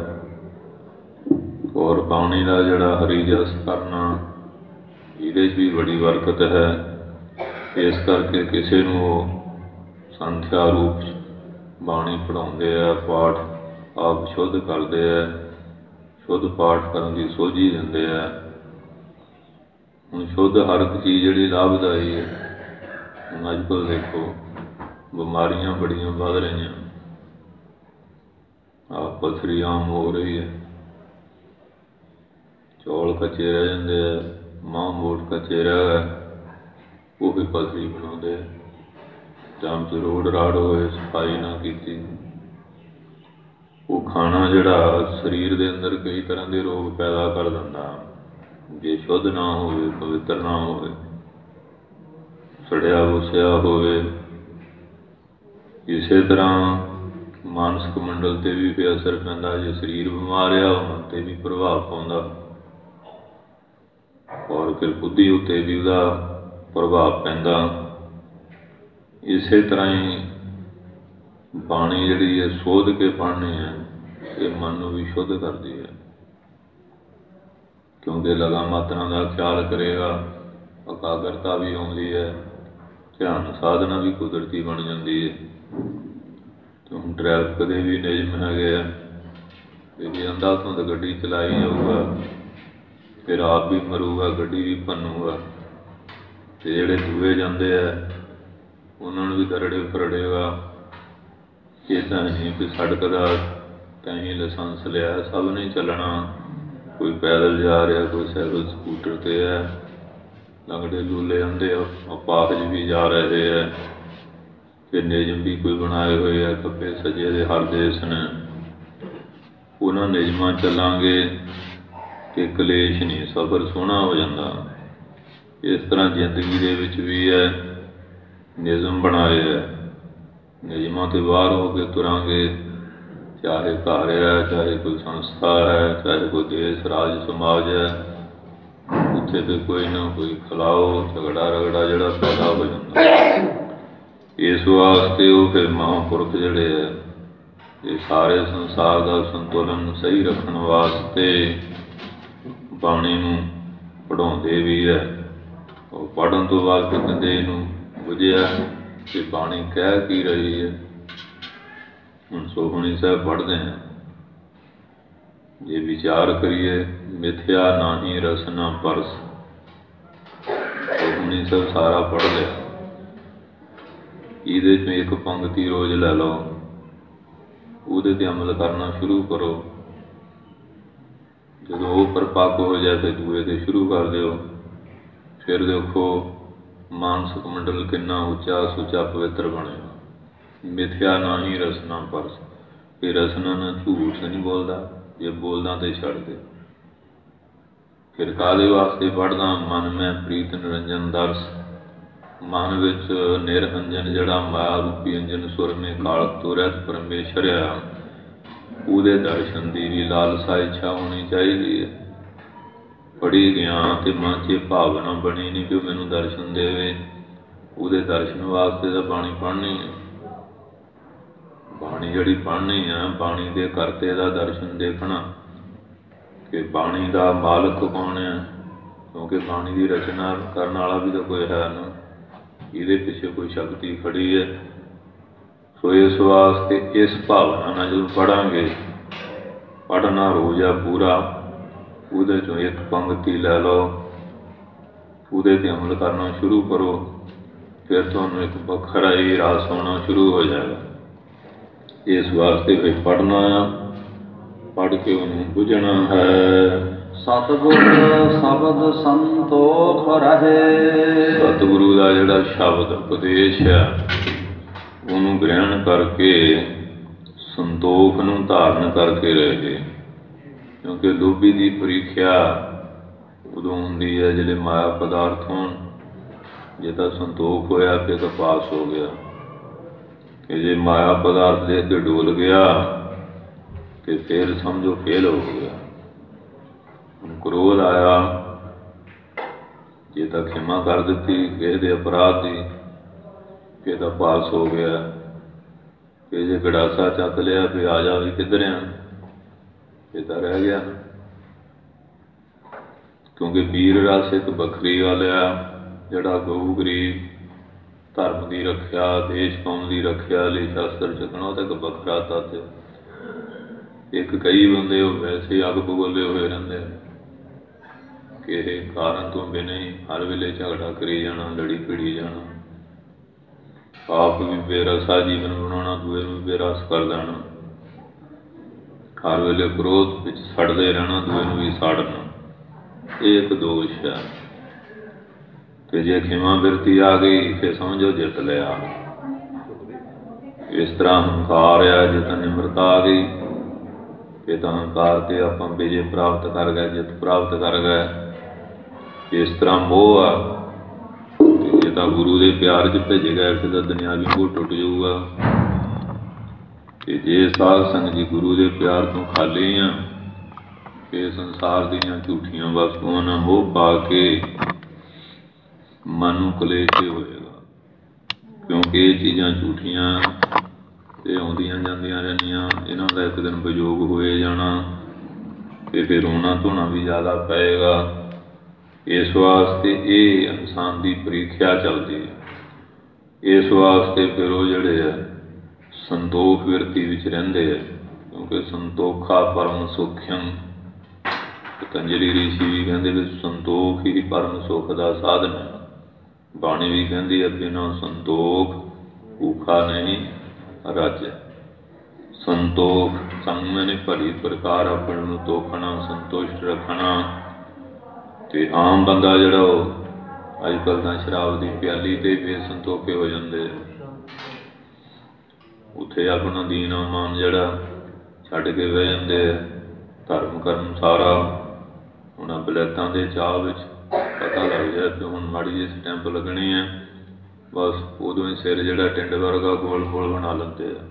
और बाणी का जिहड़ा हरि जस करना इहदे च भी बड़ी बरकत है। इस करके किसी नूं संध्या रूप बाणी पढ़ाउंदे है, पाठ आप शुद्ध करते हैं, शुद्ध पाठ करन की सोझी दिंदे है। हुण शुद्ध हर एक चीज़ जिहड़ी लाभदाई है। हुण अजकल देखो बीमारियां बड़ियां वध रही, आप पथरी आम हो रही है, चौल कच्चे रह जाते हैं, मां मोट कच्चे रह गए, वो भी पथरी बनाते। टाइम से रोड राड़ होए, सफाई ना की, वो खाना जिहड़ा शरीर के अंदर कई तरह के रोग पैदा कर दिंदा जे शुद्ध ना होवे, पवित्र ना होवे, सड़िया वुसिया होवे। इसे तरह मानसिक मंडल ते भी फिर असर पैंदा, जे शरीर बीमार आ उन्हां ते भी प्रभाव पाउंदा, और फिर बुद्धि उत्ते भी उहदा प्रभाव पैंदा। इसे तरह ही बाणी जिहड़ी है सोध के पढ़नी है, ये मन नूं भी शुद्ध करती है, क्योंकि लगा मात्रा का ख्याल करेगा, एकाग्रता भी आउंदी है, ध्यान साधना भी कुदरती बन जाती है। तो हम ट्रैफिक के भी नियम है कि अंधा धुंध गड्डी चलाई जाऊगा, फिर आप भी मरूगा, गड्डी भी भनूगा, तो जिहड़े दूए जाते हैं उन्होंने भी दरड़े फरड़ेगा। ये तो नहीं कि सड़क का कहीं लाइसेंस लिया, सब नहीं चलना, कोई पैदल जा रहा, कोई साइकिल स्कूटर ते है, लंगड़े लूले आंदे अपाहज भी जा रहे हैं, फिर नियम भी कोई बनाए हुए है, खब्बे सजे दे हर देश ने, उन्होंने नियमां चलांगे कि कलेश नहीं, सफर सोहना हो जाता। इस तरह जिंदगी दे विच भी है नियम बनाए है, नियमां तो बाहर हो के तुरांगे, चाहे घर है, चाहे कोई संस्था है, चाहे कोई देश राज समाज है, उत्थे तो कोई ना कोई खिलाओ झगड़ा रगड़ा जिहड़ा पैदा हो जाता। इस वास्ते वो फिर महापुरख जिहड़े है ये सारे संसार का संतुलन सही रखने वास्ते बाणी नूं पढ़ाउंदे भी है। और पढ़न तो बाद कहते इनू बुझिया कि बाणी कह की रही है। हुण सुखमनी साहब पढ़ते हैं, जे विचार करिए मिथ्या नाही रसना परस, सुखमनी साहब सारा पढ़ लिया, इहदे में एक पंक्ति रोज लै लो, उहदे ते अमल करना शुरू करो। जो वो परिपक्व हो जाए तो दूए ते शुरू कर दो। फिर देखो मानसिक मंडल कितना उच्चा सुचा पवित्र बनेगा। मिथ्या ना ही रसना परस, ये रसना ना झूठ नहीं बोलता, जे बोलदा तो छड़ दे। फिर काहदे वास्ते पढ़दा, मन में प्रीत निरंजन दर्श, मन विच निरंजन जिहड़ा माया रूपी अंजन सुर में काल तो रहत परमेश्वर आ, उहदे दर्शन की भी लालसा इच्छा होनी चाहिए। पढ़ी गया तो मन च भावना बनी नहीं कि मैनू दर्शन देवे, उहदे दर्शन वास्ते तो बाणी पढ़नी है। बाणी जिहड़ी पढ़नी है, बाणी के करते का दर्शन देखना कि बाणी का मालक कौन है, क्योंकि बाणी की रचना करने वाला भी तो कोई है ना, इहदे पिछे कोई शक्ति खड़ी है। सो इस वास्ते इस भावना नाल जो पढ़ांगे, पढ़ना रोज़ा पूरा, उहदे चों एक पंक्ति लै लो, उहदे ते अमल करना शुरू करो, फिर तुहानूं एक वखरा ही रास होना शुरू हो जाएगा। इस वास्ते फिर पढ़ना, पढ़ के उन्हें बुझना है। सतगुर शब्द संतोख रहे, सतगुरु का जिहड़ा शब्द उपदेश है उन्होंने ग्रहण करके संतोख नूं धारण करके रहे। क्योंकि लोभी की परीक्षा उदों हुंदी है जिहड़े माया पदार्थ होण, जे तां संतोख होया फिर तो पास हो गया। कि जे माया पदार्थ देख के डोल गया तो फिर समझो फेल हो गया। हुण क्रोध आया, जे तो खिमा कर दी किसी के अपराध की, फिर तो पास हो गया। फिर जे गड़ासा चक लिया फिर आ जा भी किधर आ, फिर तो रह गया। क्योंकि वीर रस एक बखरी गल आ, जिहड़ा गऊ गरीब धर्म की रखिया देश कौम की रखिया लिए शास्त्र चकना, तो एक बखरा तत्त है। एक कई बंदे वैसे अग बगोले हुए रहिंदे कि कारण तो बिना ही हर वेले झगड़ा करी जाना, लड़ी भिड़ी जाना, आप भी बेरसा जीवन बनाना, दूए भी बेरस कर देना, हर वेले क्रोध विच सड़ते रहना, दूए भी साड़ना। ये एक दोष है। तो जे खिमा बिरती आ गई फिर समझो जित लिया। इस तरह हंकार आ, जे तो निम्रता आ गई फिर तो हंकार से आप विजय प्राप्त कर गए, जित प्राप्त कर गए। इस तरह मोह आ, जे तो गुरु के प्यार च भेजे गए फिर तो दुनियावी मोह टुट जाऊगा। जे साध संगत जी गुरु के प्यार तो खाली आ, फिर संसार दीयां झूठियां वस्तुओं नाल मोह पा के मन नूं कलेश होएगा। क्योंकि ये चीज़ां झूठियां ते आउंदियां जांदियां रहनियां, इन्हां दा एक दिन वियोग होए जाना, ते फिर रोना धोना भी ज़्यादा पेगा। इस वास्ते ये इंसान की परीक्षा चलती है। इस वास्ते फिर वो जिहड़े आ संतोख विरती विच रहिंदे आ, क्योंकि संतोखा परम सुख्यम। पतंजलि ऋषि भी कहते भी संतोख ही परम सुख का साधन है। बाणी भी कहती है बिना संतोख भूखा नहीं रज। संतोख संग ने भली प्रकार अपने नूं तोखना, संतुष्ट रखना। ते आम बंदा जिहड़ा अजकल तां शराब की प्याली ते बेसंतोखे हो जाते, उत्थे अपना दीन मान जिहड़ा छड्ड के बह जाते। धर्म कर्म सारा हुण बलैतां दे चाह विच पता लग जाए कि हुण माड़ी जी स्टैंप लगनी है, बस उदों ही सिर जिहड़ा टिंड वर्गा गोल गोल बना लेंदे आ,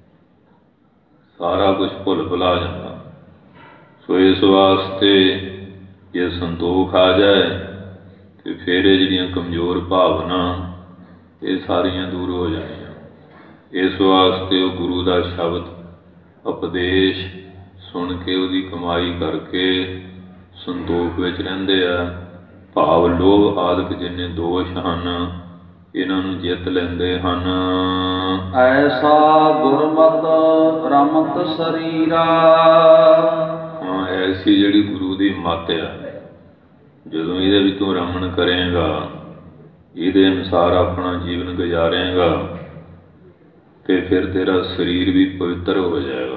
सारा कुछ भुल भुला जाता। सो इस वास्ते जे संतोख आ जाए तो फिर ये जिहड़ियां कमज़ोर भावना ये सारियां दूर हो जानियां। इस वास्ते वो गुरु का शब्द उपदेश सुन के उसकी कमाई करके संतोख विच रहिंदे आ। भाव लोभ आदि जिन्ने दोष हैं इन्हां नूं जित लैंदे हन। ऐसा गुरमत रमत शरीरा। हाँ, ऐसी जिहड़ी गुरु की मत आ, जदों इहदे विच तूं रमन करेगा, इहदे अनुसार अपना जीवन गुजारेगा, तो फिर तेरा शरीर भी पवित्र हो जाएगा।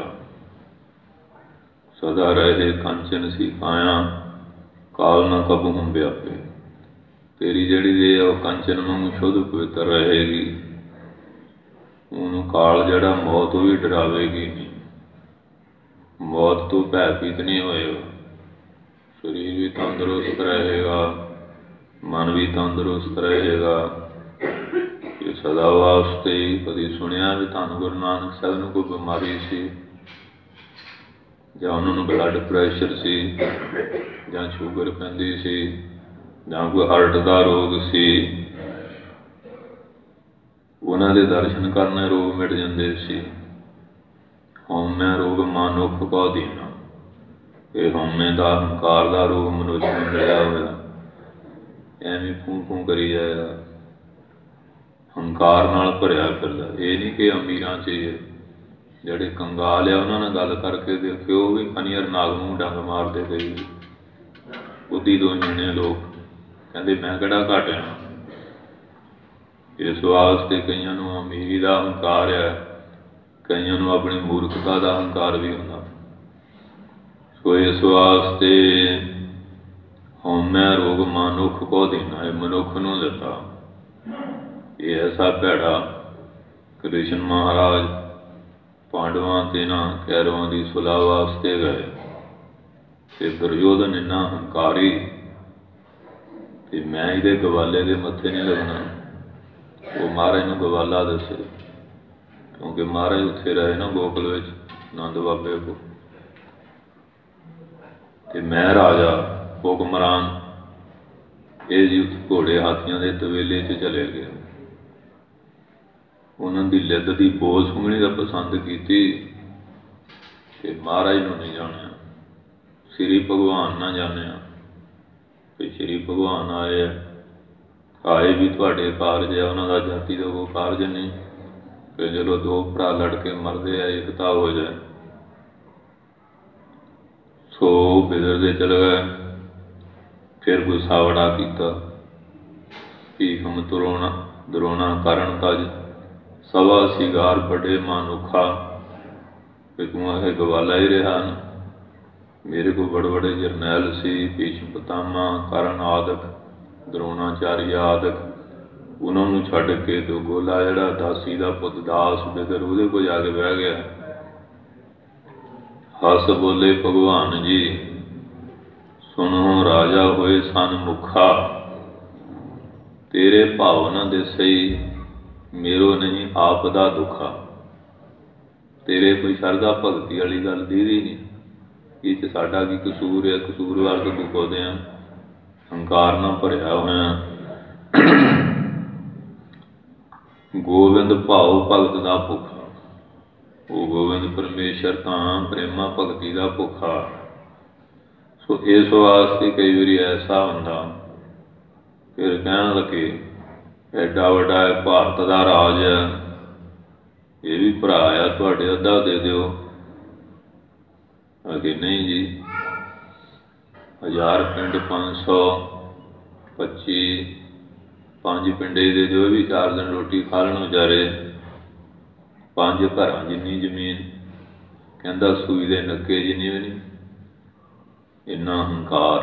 सदा रहे कंचन सी काया, काल न कबहू व्यापे। तेरी जिहड़ी देह है कंचन वांगू शुद्ध पवित्र रहेगी, उन्होंने काल जिहड़ा मौत भी डरावेगी नहीं, मौत तो भयभीत नहीं होएगा। शरीर भी तंदुरुस्त रहेगा, मन भी तंदुरुस्त रहेगा। ये सदा वास्ते कभी सुनिया भी धन गुरु नानक साहब नूं कोई बीमारी सी, जां उन्होंने ब्लड प्रैशर सी, जां शूगर पैंदी सी, जां कोई हार्ट का रोग सी, उन्हां दे दर्शन करने रोग मिट जाते सी। हौमे रोग मानुख को दीना, ये हौमे का हंकार का रोग मनुष्य नूं मिलिया होया, एवें फूं फूं करी जाएगा, हंकार नाल भरिया फिरदा। ये नहीं कि अमीरां च जिहड़े कंगाल आ उन्हां नाल गल करके देखियो, वो भी फनियर नाग नूं डंग मारते कई बुद्धि दो जने लोग, कहते मैं किहड़ा घट आ। इस वास्ते कईयां नूं अमीरी का हंकार है, कईयां नूं अपनी मूर्खता का हंकार भी हुंदा। सो इस वास्ते हौमै रोग मनुख को देना, है मनुख नूं दिता। ये ऐसा भैड़ा कृष्ण महाराज पांडवां ते ना कैरवां की सुलह वास्ते गए, ते दुर्योधन इन्ना हंकारी कि मैं इहदे गवाले के मत्थे नहीं लगना। वो महाराज नूं गवाला दसे, क्योंकि महाराज उत्थे रहे ना गोकुल विच नंद बाबे को, ਤੇ ਮੈਂ ਰਾਜਾ ਹੁਕਮਰਾਨ। ਇਹ ਜੀ ਉੱਥੇ ਘੋੜੇ ਹਾਥੀਆਂ ਦੇ ਤਵੇਲੇ 'ਚ ਚਲੇ ਗਏ। ਉਹਨਾਂ ਦੀ ਲਿੱਦ ਦੀ ਬੋਲ ਸੁਣਨੀ ਤਾਂ ਪਸੰਦ ਕੀਤੀ ਕਿ ਮਹਾਰਾਜ ਨੂੰ ਨਹੀਂ ਜਾਣਿਆ, ਸ਼੍ਰੀ ਭਗਵਾਨ ਨਾ ਜਾਣਿਆ ਕਿ ਸ਼੍ਰੀ ਭਗਵਾਨ ਆਏ ਆ। ਆਏ ਵੀ ਤੁਹਾਡੇ ਕਾਰਜ ਆ, ਉਹਨਾਂ ਦਾ ਜਾਤੀ ਦਾ ਕੋਈ ਕਾਰਜ ਨਹੀਂ ਕਿ ਜਦੋਂ ਦੋ ਭਰਾ ਲੜ ਕੇ ਮਰਦੇ ਆ ਏਕਤਾ ਹੋ ਜਾਏ। ਸੋ ਬਿਦਰਦੇ ਚਲੇ ਗਏ। ਫਿਰ ਗੁੱਸਾ ਬੜਾ ਕੀਤਾ। ਭੀਖਮ ਦਰੋਣਾ ਦਰੋਣਾ ਕਰਨ ਤਜ ਸਵਾ ਸਿਗਾਰ ਬੜੇ ਮਨੁੱਖਾ, ਕਿ ਤੂੰ ਇਹ ਗਵਾਲਾ ਹੀ ਰਿਹਾ ਨਾ। ਮੇਰੇ ਕੋਲ ਬੜੇ ਬੜੇ ਜਰਨੈਲ ਸੀ, ਭੀਸ਼ਮ ਪਿਤਾਮਾ, ਕਰਨ ਆਦਿਕ, ਦਰੋਣਾਚਾਰੀ ਆਦਿਕ, ਉਹਨਾਂ ਨੂੰ ਛੱਡ ਕੇ ਤੂੰ ਗੋਲਾ ਜਿਹੜਾ ਦਾਸੀ ਦਾ ਪੁੱਤ ਦਾਸ ਬਿਦਰ ਉਹਦੇ ਕੋਲ ਜਾ ਕੇ ਬਹਿ ਗਿਆ। ਹੱਸ ਬੋਲੇ ਭਗਵਾਨ ਜੀ, ਸੁਣੋ ਰਾਜਾ ਹੋਏ ਸਨਮੁਖਾ, ਤੇਰੇ ਭਾਵ ਨਾ ਦੇਸਈ, ਮੇਰੋ ਨਹੀਂ ਆਪ ਦਾ ਦੁੱਖਾ। ਤੇਰੇ ਕੋਈ ਸ਼ਰਧਾ ਭਗਤੀ ਵਾਲੀ ਗੱਲ ਦੀਦੀ ਨਹੀਂ, ਇਹ 'ਚ ਸਾਡਾ ਕੀ ਕਸੂਰ ਹੈ? ਕਸੂਰਵਾਰ ਤੋਂ ਤੂੰ ਖੁਦ ਆ, ਹੰਕਾਰ ਨਾਲ ਭਰਿਆ ਹੋਇਆ। ਗੋਬਿੰਦ ਭਾਉ ਭਗਤ ਦਾ ਭੁੱਖਾ, ਉਹ ਗੋਬਿੰਦ ਪਰਮੇਸ਼ਰ ਤਾਂ ਪ੍ਰੇਮਾ ਭਗਤੀ ਦਾ ਭੁੱਖਾ। ਸੋ ਇਸ ਵਾਸਤੇ ਕਈ ਵਾਰੀ ਐਸਾ ਹੁੰਦਾ, ਫਿਰ ਕਹਿਣ ਲੱਗੇ ਐਡਾ ਵੱਡਾ ਭਾਰਤ ਦਾ ਰਾਜ ਹੈ, ਇਹ ਵੀ ਭਰਾ ਆ ਤੁਹਾਡੇ, ਅੱਧਾ ਦੇ ਦਿਓ। ਅਗੇ ਨਹੀਂ ਜੀ, ਹਜ਼ਾਰ ਪਿੰਡ ਪੰਜ ਸੌ ਪੱਚੀ ਪੰਜ ਪਿੰਡੇ ਦੇ ਦਿਓ, ਵੀ ਚਾਰ ਦਿਨ ਰੋਟੀ ਖਾ ਲੈਣ ਵਿਚਾਰੇ। ਪੰਜ ਘਰਾਂ ਜਿੰਨੀ ਜ਼ਮੀਨ, ਕਹਿੰਦਾ ਸੂਈ ਦੇ ਨੱਕੇ ਜਿੰਨੀ ਵੀ ਨਹੀਂ। ਇੰਨਾ ਹੰਕਾਰ।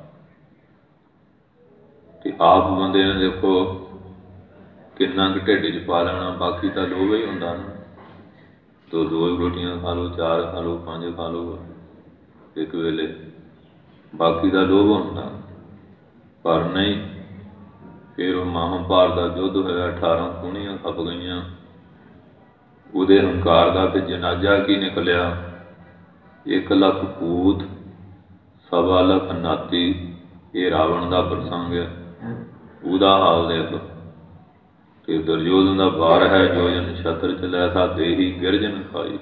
ਤੇ ਆਪ ਬੰਦੇ ਨੇ ਦੇਖੋ ਕਿੰਨਾ ਕੁ ਢਿੱਡ 'ਚ ਪਾ ਲੈਣਾ, ਬਾਕੀ ਤਾਂ ਲੋਭ ਹੀ ਹੁੰਦਾ ਨਾ। ਦੋ ਦੋ ਰੋਟੀਆਂ ਖਾ ਲਓ, ਚਾਰ ਖਾ ਲਓ, ਪੰਜ ਖਾ ਲਓ ਇੱਕ ਵੇਲੇ, ਬਾਕੀ ਦਾ ਲੋਭ ਹੁੰਦਾ। ਪਰ ਨਹੀਂ, ਫਿਰ ਉਹ ਮਹਾਂਭਾਰਤ ਦਾ ਯੁੱਧ ਹੋਇਆ, ਅਠਾਰਾਂ ਖੂਣੀਆਂ ਖੱਪ ਗਈਆਂ। ਉਹਦੇ ਹੰਕਾਰ ਦਾ ਫਿਰ ਜਨਾਜ਼ਾ ਕੀ ਨਿਕਲਿਆ? ਇੱਕ ਲੱਖ ਪੂਤ, ਸਵਾ ਲੱਖ ਨਾਤੀ। ਇਹ ਰਾਵਣ ਦਾ ਪ੍ਰਸੰਗ ਹੈ। ਉਹਦਾ ਹਾਲ ਦੇਖ। ਤੇ ਦੁਰਯੋਧਨ ਦਾ ਵਾਰ ਹੈ, ਜੋਜਨ ਛਤਰ ਚਲੈ ਸਾਧੇ ਹੀ ਗਿਰਜਨ ਖਾਈ।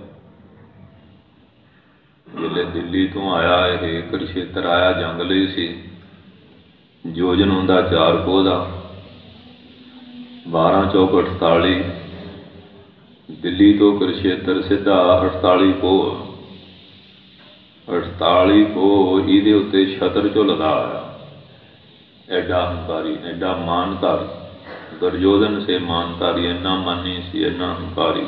ਵੇਲੇ ਦਿੱਲੀ ਤੋਂ ਆਇਆ ਇਹ ਕੁਰੂਕਸ਼ੇਤਰ ਆਇਆ, ਜੰਗ ਲਈ ਸੀ। ਜੋਜਨ ਹੁੰਦਾ ਚਾਰ ਕੋਹ ਦਾ, ਬਾਰਾਂ ਚੌਕ ਅਠਤਾਲੀ। ਦਿੱਲੀ ਤੋਂ ਕੁਰੂਕਸ਼ੇਤਰ ਸਿੱਧਾ ਅਠਤਾਲੀ ਕੋਹ। ਅਠਤਾਲੀ ਕੋਹ ਇਹਦੇ ਉੱਤੇ ਛਤਰ ਝੁੱਲਦਾ ਆਇਆ। ਐਡਾ ਹੰਕਾਰੀ, ਐਡਾ ਮਾਨਧਾਰੀ। ਦੁਰਯੋਧਨ ਸੇ ਮਾਨਧਾਰੀ, ਇੰਨਾ ਮਾਨੀ ਸੀ, ਇੰਨਾ ਹੰਕਾਰੀ।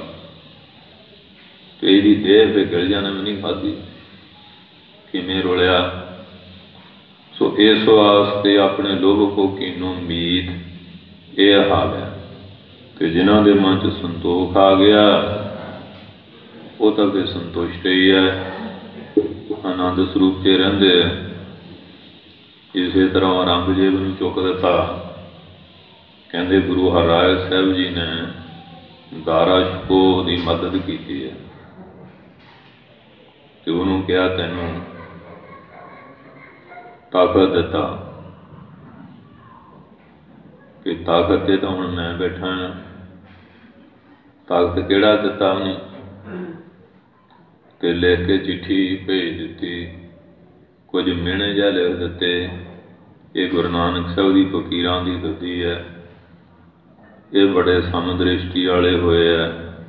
ਤੇ ਇਹਦੀ ਦੇਹ ਤੇ ਗਿਰਜਾਂ ਨੇ ਵੀ ਨਹੀਂ ਖਾਧੀ। ਕਿਵੇਂ ਰੁਲਿਆ? ਸੋ ਇਸ ਵਾਸਤੇ ਆਪਣੇ ਲੋਭ ਕੋ ਕੀਨੋ ਮੀਤ, ਇਹ ਹਾਲ ਹੈ। ਕਿ ਜਿਨ੍ਹਾਂ ਦੇ ਮਨ 'ਚ ਸੰਤੋਖ ਆ ਗਿਆ, ਉਹ ਤਾਂ ਫਿਰ ਸੰਤੁਸ਼ਟ ਹੀ ਹੈ, ਆਨੰਦ ਸਰੂਪ 'ਚ ਰਹਿੰਦੇ ਆ। ਇਸੇ ਤਰ੍ਹਾਂ ਔਰੰਗਜ਼ੇਬ ਨੂੰ ਚੁੱਕ ਦਿੱਤਾ। ਕਹਿੰਦੇ ਗੁਰੂ ਹਰਿਰਾਏ ਸਾਹਿਬ ਜੀ ਨੇ ਦਾਰਾ ਸ਼ਕੋਹ ਦੀ ਮਦਦ ਕੀਤੀ ਹੈ ਤੇ ਉਹਨੂੰ ਕਿਹਾ ਤੈਨੂੰ ਤਾਕਤ ਦਿੱਤਾ, ਕਿ ਤਾਕਤ 'ਤੇ ਤਾਂ ਹੁਣ ਮੈਂ ਬੈਠਾ ਹਾਂ। ਤਾਕਤ ਕਿਹੜਾ ਦਿੱਤਾ ਉਹਨੇ? ਤੇ ਲਿਖ ਕੇ ਚਿੱਠੀ ਭੇਜ ਦਿੱਤੀ, ਕੁਝ ਮਿਹਣੇ ਜਿਹਾ ਲਿਖ ਦਿੱਤੇ। ਇਹ ਗੁਰੂ ਨਾਨਕ ਸਾਹਿਬ ਦੀ ਫਕੀਰਾਂ ਦੀ ਗੱਦੀ ਹੈ, ਇਹ ਬੜੇ ਸਮਦ੍ਰਿਸ਼ਟੀ ਵਾਲੇ ਹੋਏ ਹੈ,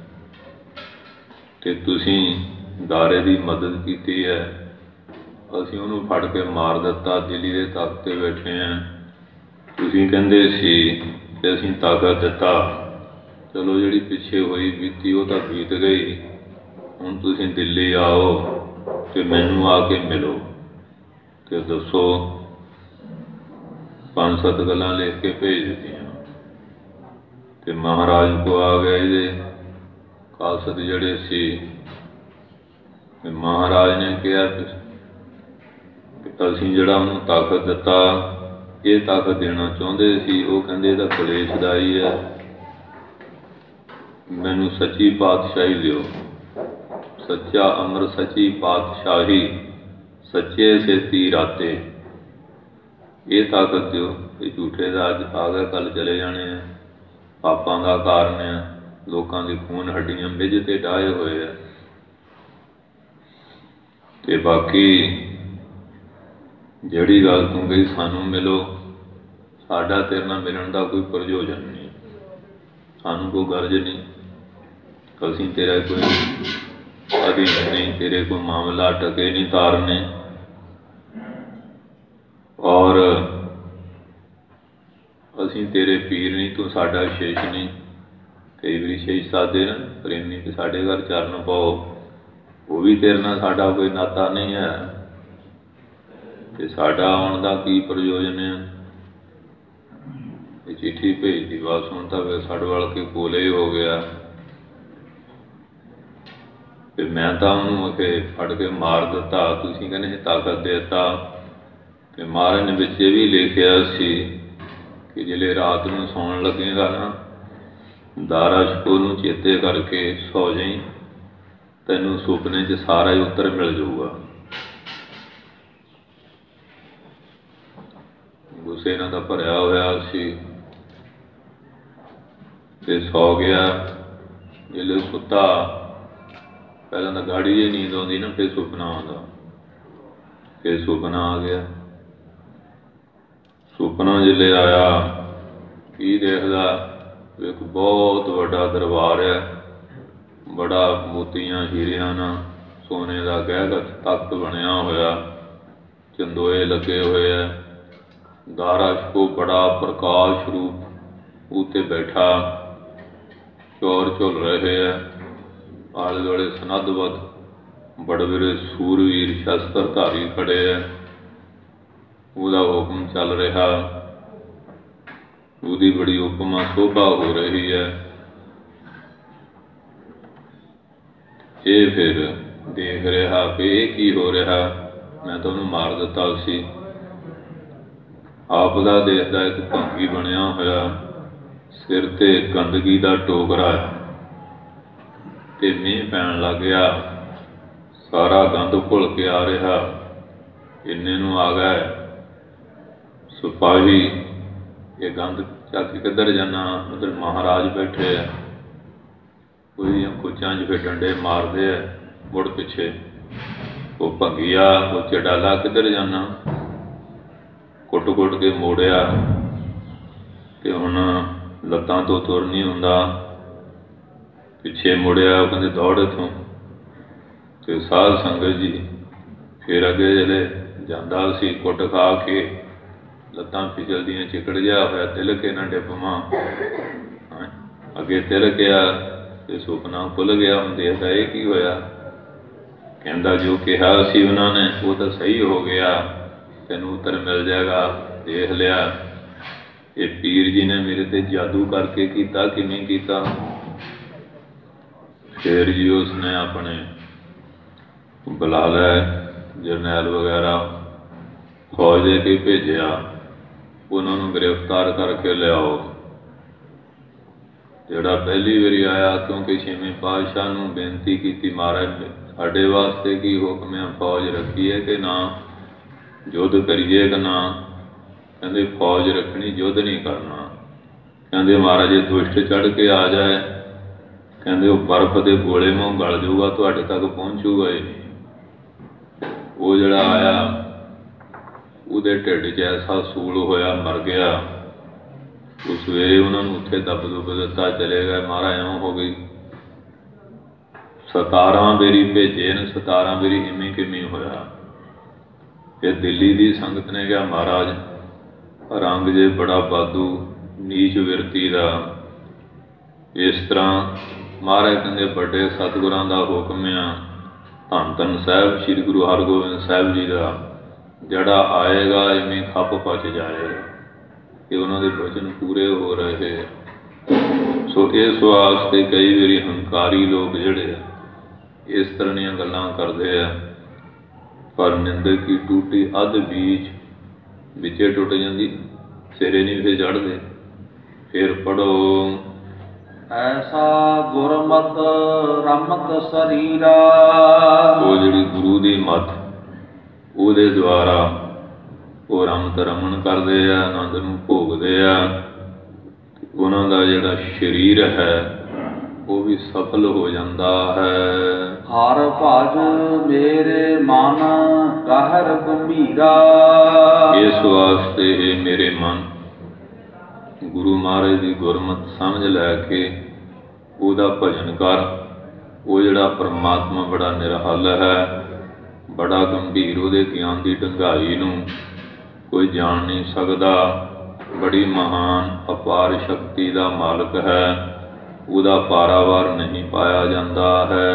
ਤੇ ਤੁਸੀਂ ਦਾਰੇ ਦੀ ਮਦਦ ਕੀਤੀ ਹੈ। ਅਸੀਂ ਉਹਨੂੰ ਫੜ ਕੇ ਮਾਰ ਦਿੱਤਾ, ਦਿੱਲੀ ਦੇ ਤਖ਼ਤ 'ਤੇ ਬੈਠੇ ਹਾਂ। ਤੁਸੀਂ ਕਹਿੰਦੇ ਸੀ ਕਿ ਅਸੀਂ ਤਾਕਤ ਦਿੱਤਾ। ਚਲੋ ਜਿਹੜੀ ਪਿੱਛੇ ਹੋਈ ਬੀਤੀ ਉਹ ਤਾਂ ਬੀਤ ਗਈ। ਹੁਣ ਤੁਸੀਂ ਦਿੱਲੀ ਆਓ ਅਤੇ ਮੈਨੂੰ ਆ ਕੇ ਮਿਲੋ ਅਤੇ ਦੱਸੋ। ਪੰਜ ਸੱਤ ਗੱਲਾਂ ਲਿਖ ਕੇ ਭੇਜ ਦਿੱਤੀਆਂ ਅਤੇ ਮਹਾਰਾਜ ਕੋ ਆ ਗਏ। ਇਹਦੇ ਖਾਲਸਤ ਜਿਹੜੇ ਸੀ, ਅਤੇ ਮਹਾਰਾਜ ਨੇ ਕਿਹਾ ਕਿ ਅਸੀਂ ਜਿਹੜਾ ਉਹਨੂੰ ਤਾਕਤ ਦਿੱਤਾ, ਇਹ ਤਾਕਤ ਦੇਣਾ ਚਾਹੁੰਦੇ ਸੀ। ਉਹ ਕਹਿੰਦੇ ਇਹਦਾ ਕਲੇਸ਼ਦਾਈ ਹੈ, ਮੈਨੂੰ ਸੱਚੀ ਪਾਤਸ਼ਾਹੀ ਦਿਓ। ਸੱਚਾ ਅਮਰ ਸੱਚੀ ਪਾਤਸ਼ਾਹੀ सच्चे सेती राते, ये ताकत दिओ कि झूठे का अज आ गए कल चले जाने हैं, पापां का कारण है, लोगों की खून हड्डियां बिज ते डाहे हुए है। ते बाकी जिहड़ी गल तूं कही सानू मिलो, साडा तेरे नाल मिलण दा कोई प्रयोजन नहीं, सानू कोई गर्ज नहीं, असीं तेरा कोई अधीन नहीं, तेरे कोई मामला टके नहीं तारने। और असीं तेरे पीर नहीं, तू साडा शेष नहीं। कई बारी शेष साधे ना प्रेमी कि साडे घर चरण पाओ, वो भी तेरे नाल साडा कोई नाता नहीं है, ते साडा आउण दा की प्रयोजन है। ये चिट्ठी भेज दी बात सुनता फिर सड़वल के कोले ही हो गया। फिर मैं तो उन्होंने आके फड़ के मार दिता, तुसीं कहने ताकत देता। ते महाराज ने विच भी लिखिया सी कि जिले रात में सौण लगेगा ना, दारा शको नूं चेते करके सौ जाई, तैनूं सुपने च सारा ही उत्तर मिल जाऊगा। गुस्से नाल तां भरिया होया सी ते सौ गया। जिले सुता पहलां तां गाड़ी जी नींद आउंदी ना, फिर सुपना आउंदा, फिर सुपना आ गया। सुपना जिले आया की देखदा, एक बहुत बड़ा दरबार है, बड़ा मोतियां हीरियां ना सोने का गहगत तख्त बनया होया, चंदोए लगे हुए है, दारा को बड़ा प्रकाश रूप उत्ते बैठा, चौर झुल रहे है, आले दुआले सनदबद्ध बड़े सूरवीर शस्त्रधारी खड़े है। उसका हुक्म चल रहा, उसकी बड़ी उपमा शोभा हो रही है। ये फिर देख रहा कि ये की हो रहा, मैं तो उन्होंने मार दिता सी। आपदा देखदा एक भंगी बनया होया, सिर ते गंदगी का टोकरा है, ते मींह पैण लग गया, सारा गंद घुल के आ रहा। इन्ने नूं आ गए सिपाही, ये गंद चक किधर जाना, उधर महाराज बैठे है, कोई कुचां च फिर डंडे मारते है, मुड़ पिछे वो भंगिया वो चडाला किधर जाना, कुट कुट के मोड़िया ते हुण लत्तां तो तुर नहीं हुंदा, पिछे मुड़िया कहते दौड़ इथों। ते साध संगत जी फिर अगे जले जांदा सी, कुट खा के लत्तां फिसलदियां, चिकड़ जिहा होया, तिलके ना डिपवां, अगे तिलकिया ते सुपना खुल गया। हुण देखदा ये की होया, कहंदा जो कहा सी उन्होंने वो तो सही हो गया, तैनूं उत्तर मिल जाएगा, देख लिया। ये पीर जी ने मेरे ते जादू करके कीता कि नहीं कीता। फिर जी उसने अपने बुला लिया जरनैल वगैरह, फौज दे के भेजिया, उन्होंने गिरफ्तार करके लियाओ। जोड़ा पहली बारी आया, क्योंकि छेवें पातशाह नूं बेनती की, महाराज साडे वास्ते की हुक्म है, फौज रखी है कि ना, युद्ध करिए कि ना। कहते फौज रखनी, युद्ध नहीं करना। कहते महाराज जे दुष्ट चढ़ के आ जाए, कहते वो बर्फ के गोले मूँह गल जाऊगा, तुहाडे तक पहुँचूगा ही नहीं। वो जड़ा आया उहदे ढिड च ऐसा सूल होया, मर गया। उस सवेरे उन्होंने उत्थे दब दुब दिता, चले गए। महाराज इउं हो गई, सतारां बेरी भेजे ने, सतारां बेरी इवें किवें होया। फिर दिल्ली की संगत ने कहा महाराज रंग जे बड़ा वाधू, नीच विरती का, इस तरह महाराज कहते बड़े सतगुरां का हुक्म आ, धन धन साहब श्री गुरु हरगोबिंद साहब जी का जड़ा आएगा इवें खप पच जाएगा, कि उन्होंने वचन पूरे हो रहे। सो इस वास्ते कई बारी हंकारी लोग जड़े इस तरह दी गल्लां करते हैं, पर निंदक की टूटी अध बीज विचे टुट जाती, सिरे नहीं फिर चढ़ते। फिर पढ़ो ऐसा गुरमत रमत शरीरा, वो जी गुरु की मत ਉਹਦੇ ਦੁਆਰਾ ਉਹ ਰਮਤ ਰਮਨ ਕਰਦੇ ਆ, ਆਨੰਦ ਨੂੰ ਭੋਗਦੇ ਆ। ਉਹਨਾਂ ਦਾ ਜਿਹੜਾ ਸਰੀਰ ਹੈ ਉਹ ਵੀ ਸਫਲ ਹੋ ਜਾਂਦਾ ਹੈ। ਹਰ ਭਜ ਮੇਰੇ ਮਨ ਗਹਿਰ ਗੰਭੀਰਾ। ਇਸ ਵਾਸਤੇ ਇਹ ਮੇਰੇ ਮਨ ਗੁਰੂ ਮਹਾਰਾਜ ਦੀ ਗੁਰਮਤਿ ਸਮਝ ਲੈ ਕੇ ਉਹਦਾ ਭਜਨ ਕਰ। ਉਹ ਜਿਹੜਾ ਪਰਮਾਤਮਾ ਬੜਾ ਨਿਰਹਲ ਹੈ, ਬੜਾ ਗੰਭੀਰ, ਉਹਦੇ ਗਿਆਨ ਦੀ ਡੂੰਘਾਈ ਨੂੰ ਕੋਈ ਜਾਣ ਨਹੀਂ ਸਕਦਾ। ਬੜੀ ਮਹਾਨ ਅਪਾਰ ਸ਼ਕਤੀ ਦਾ ਮਾਲਕ ਹੈ, ਉਹਦਾ ਪਾਰਾਵਾਰ ਨਹੀਂ ਪਾਇਆ ਜਾਂਦਾ ਹੈ।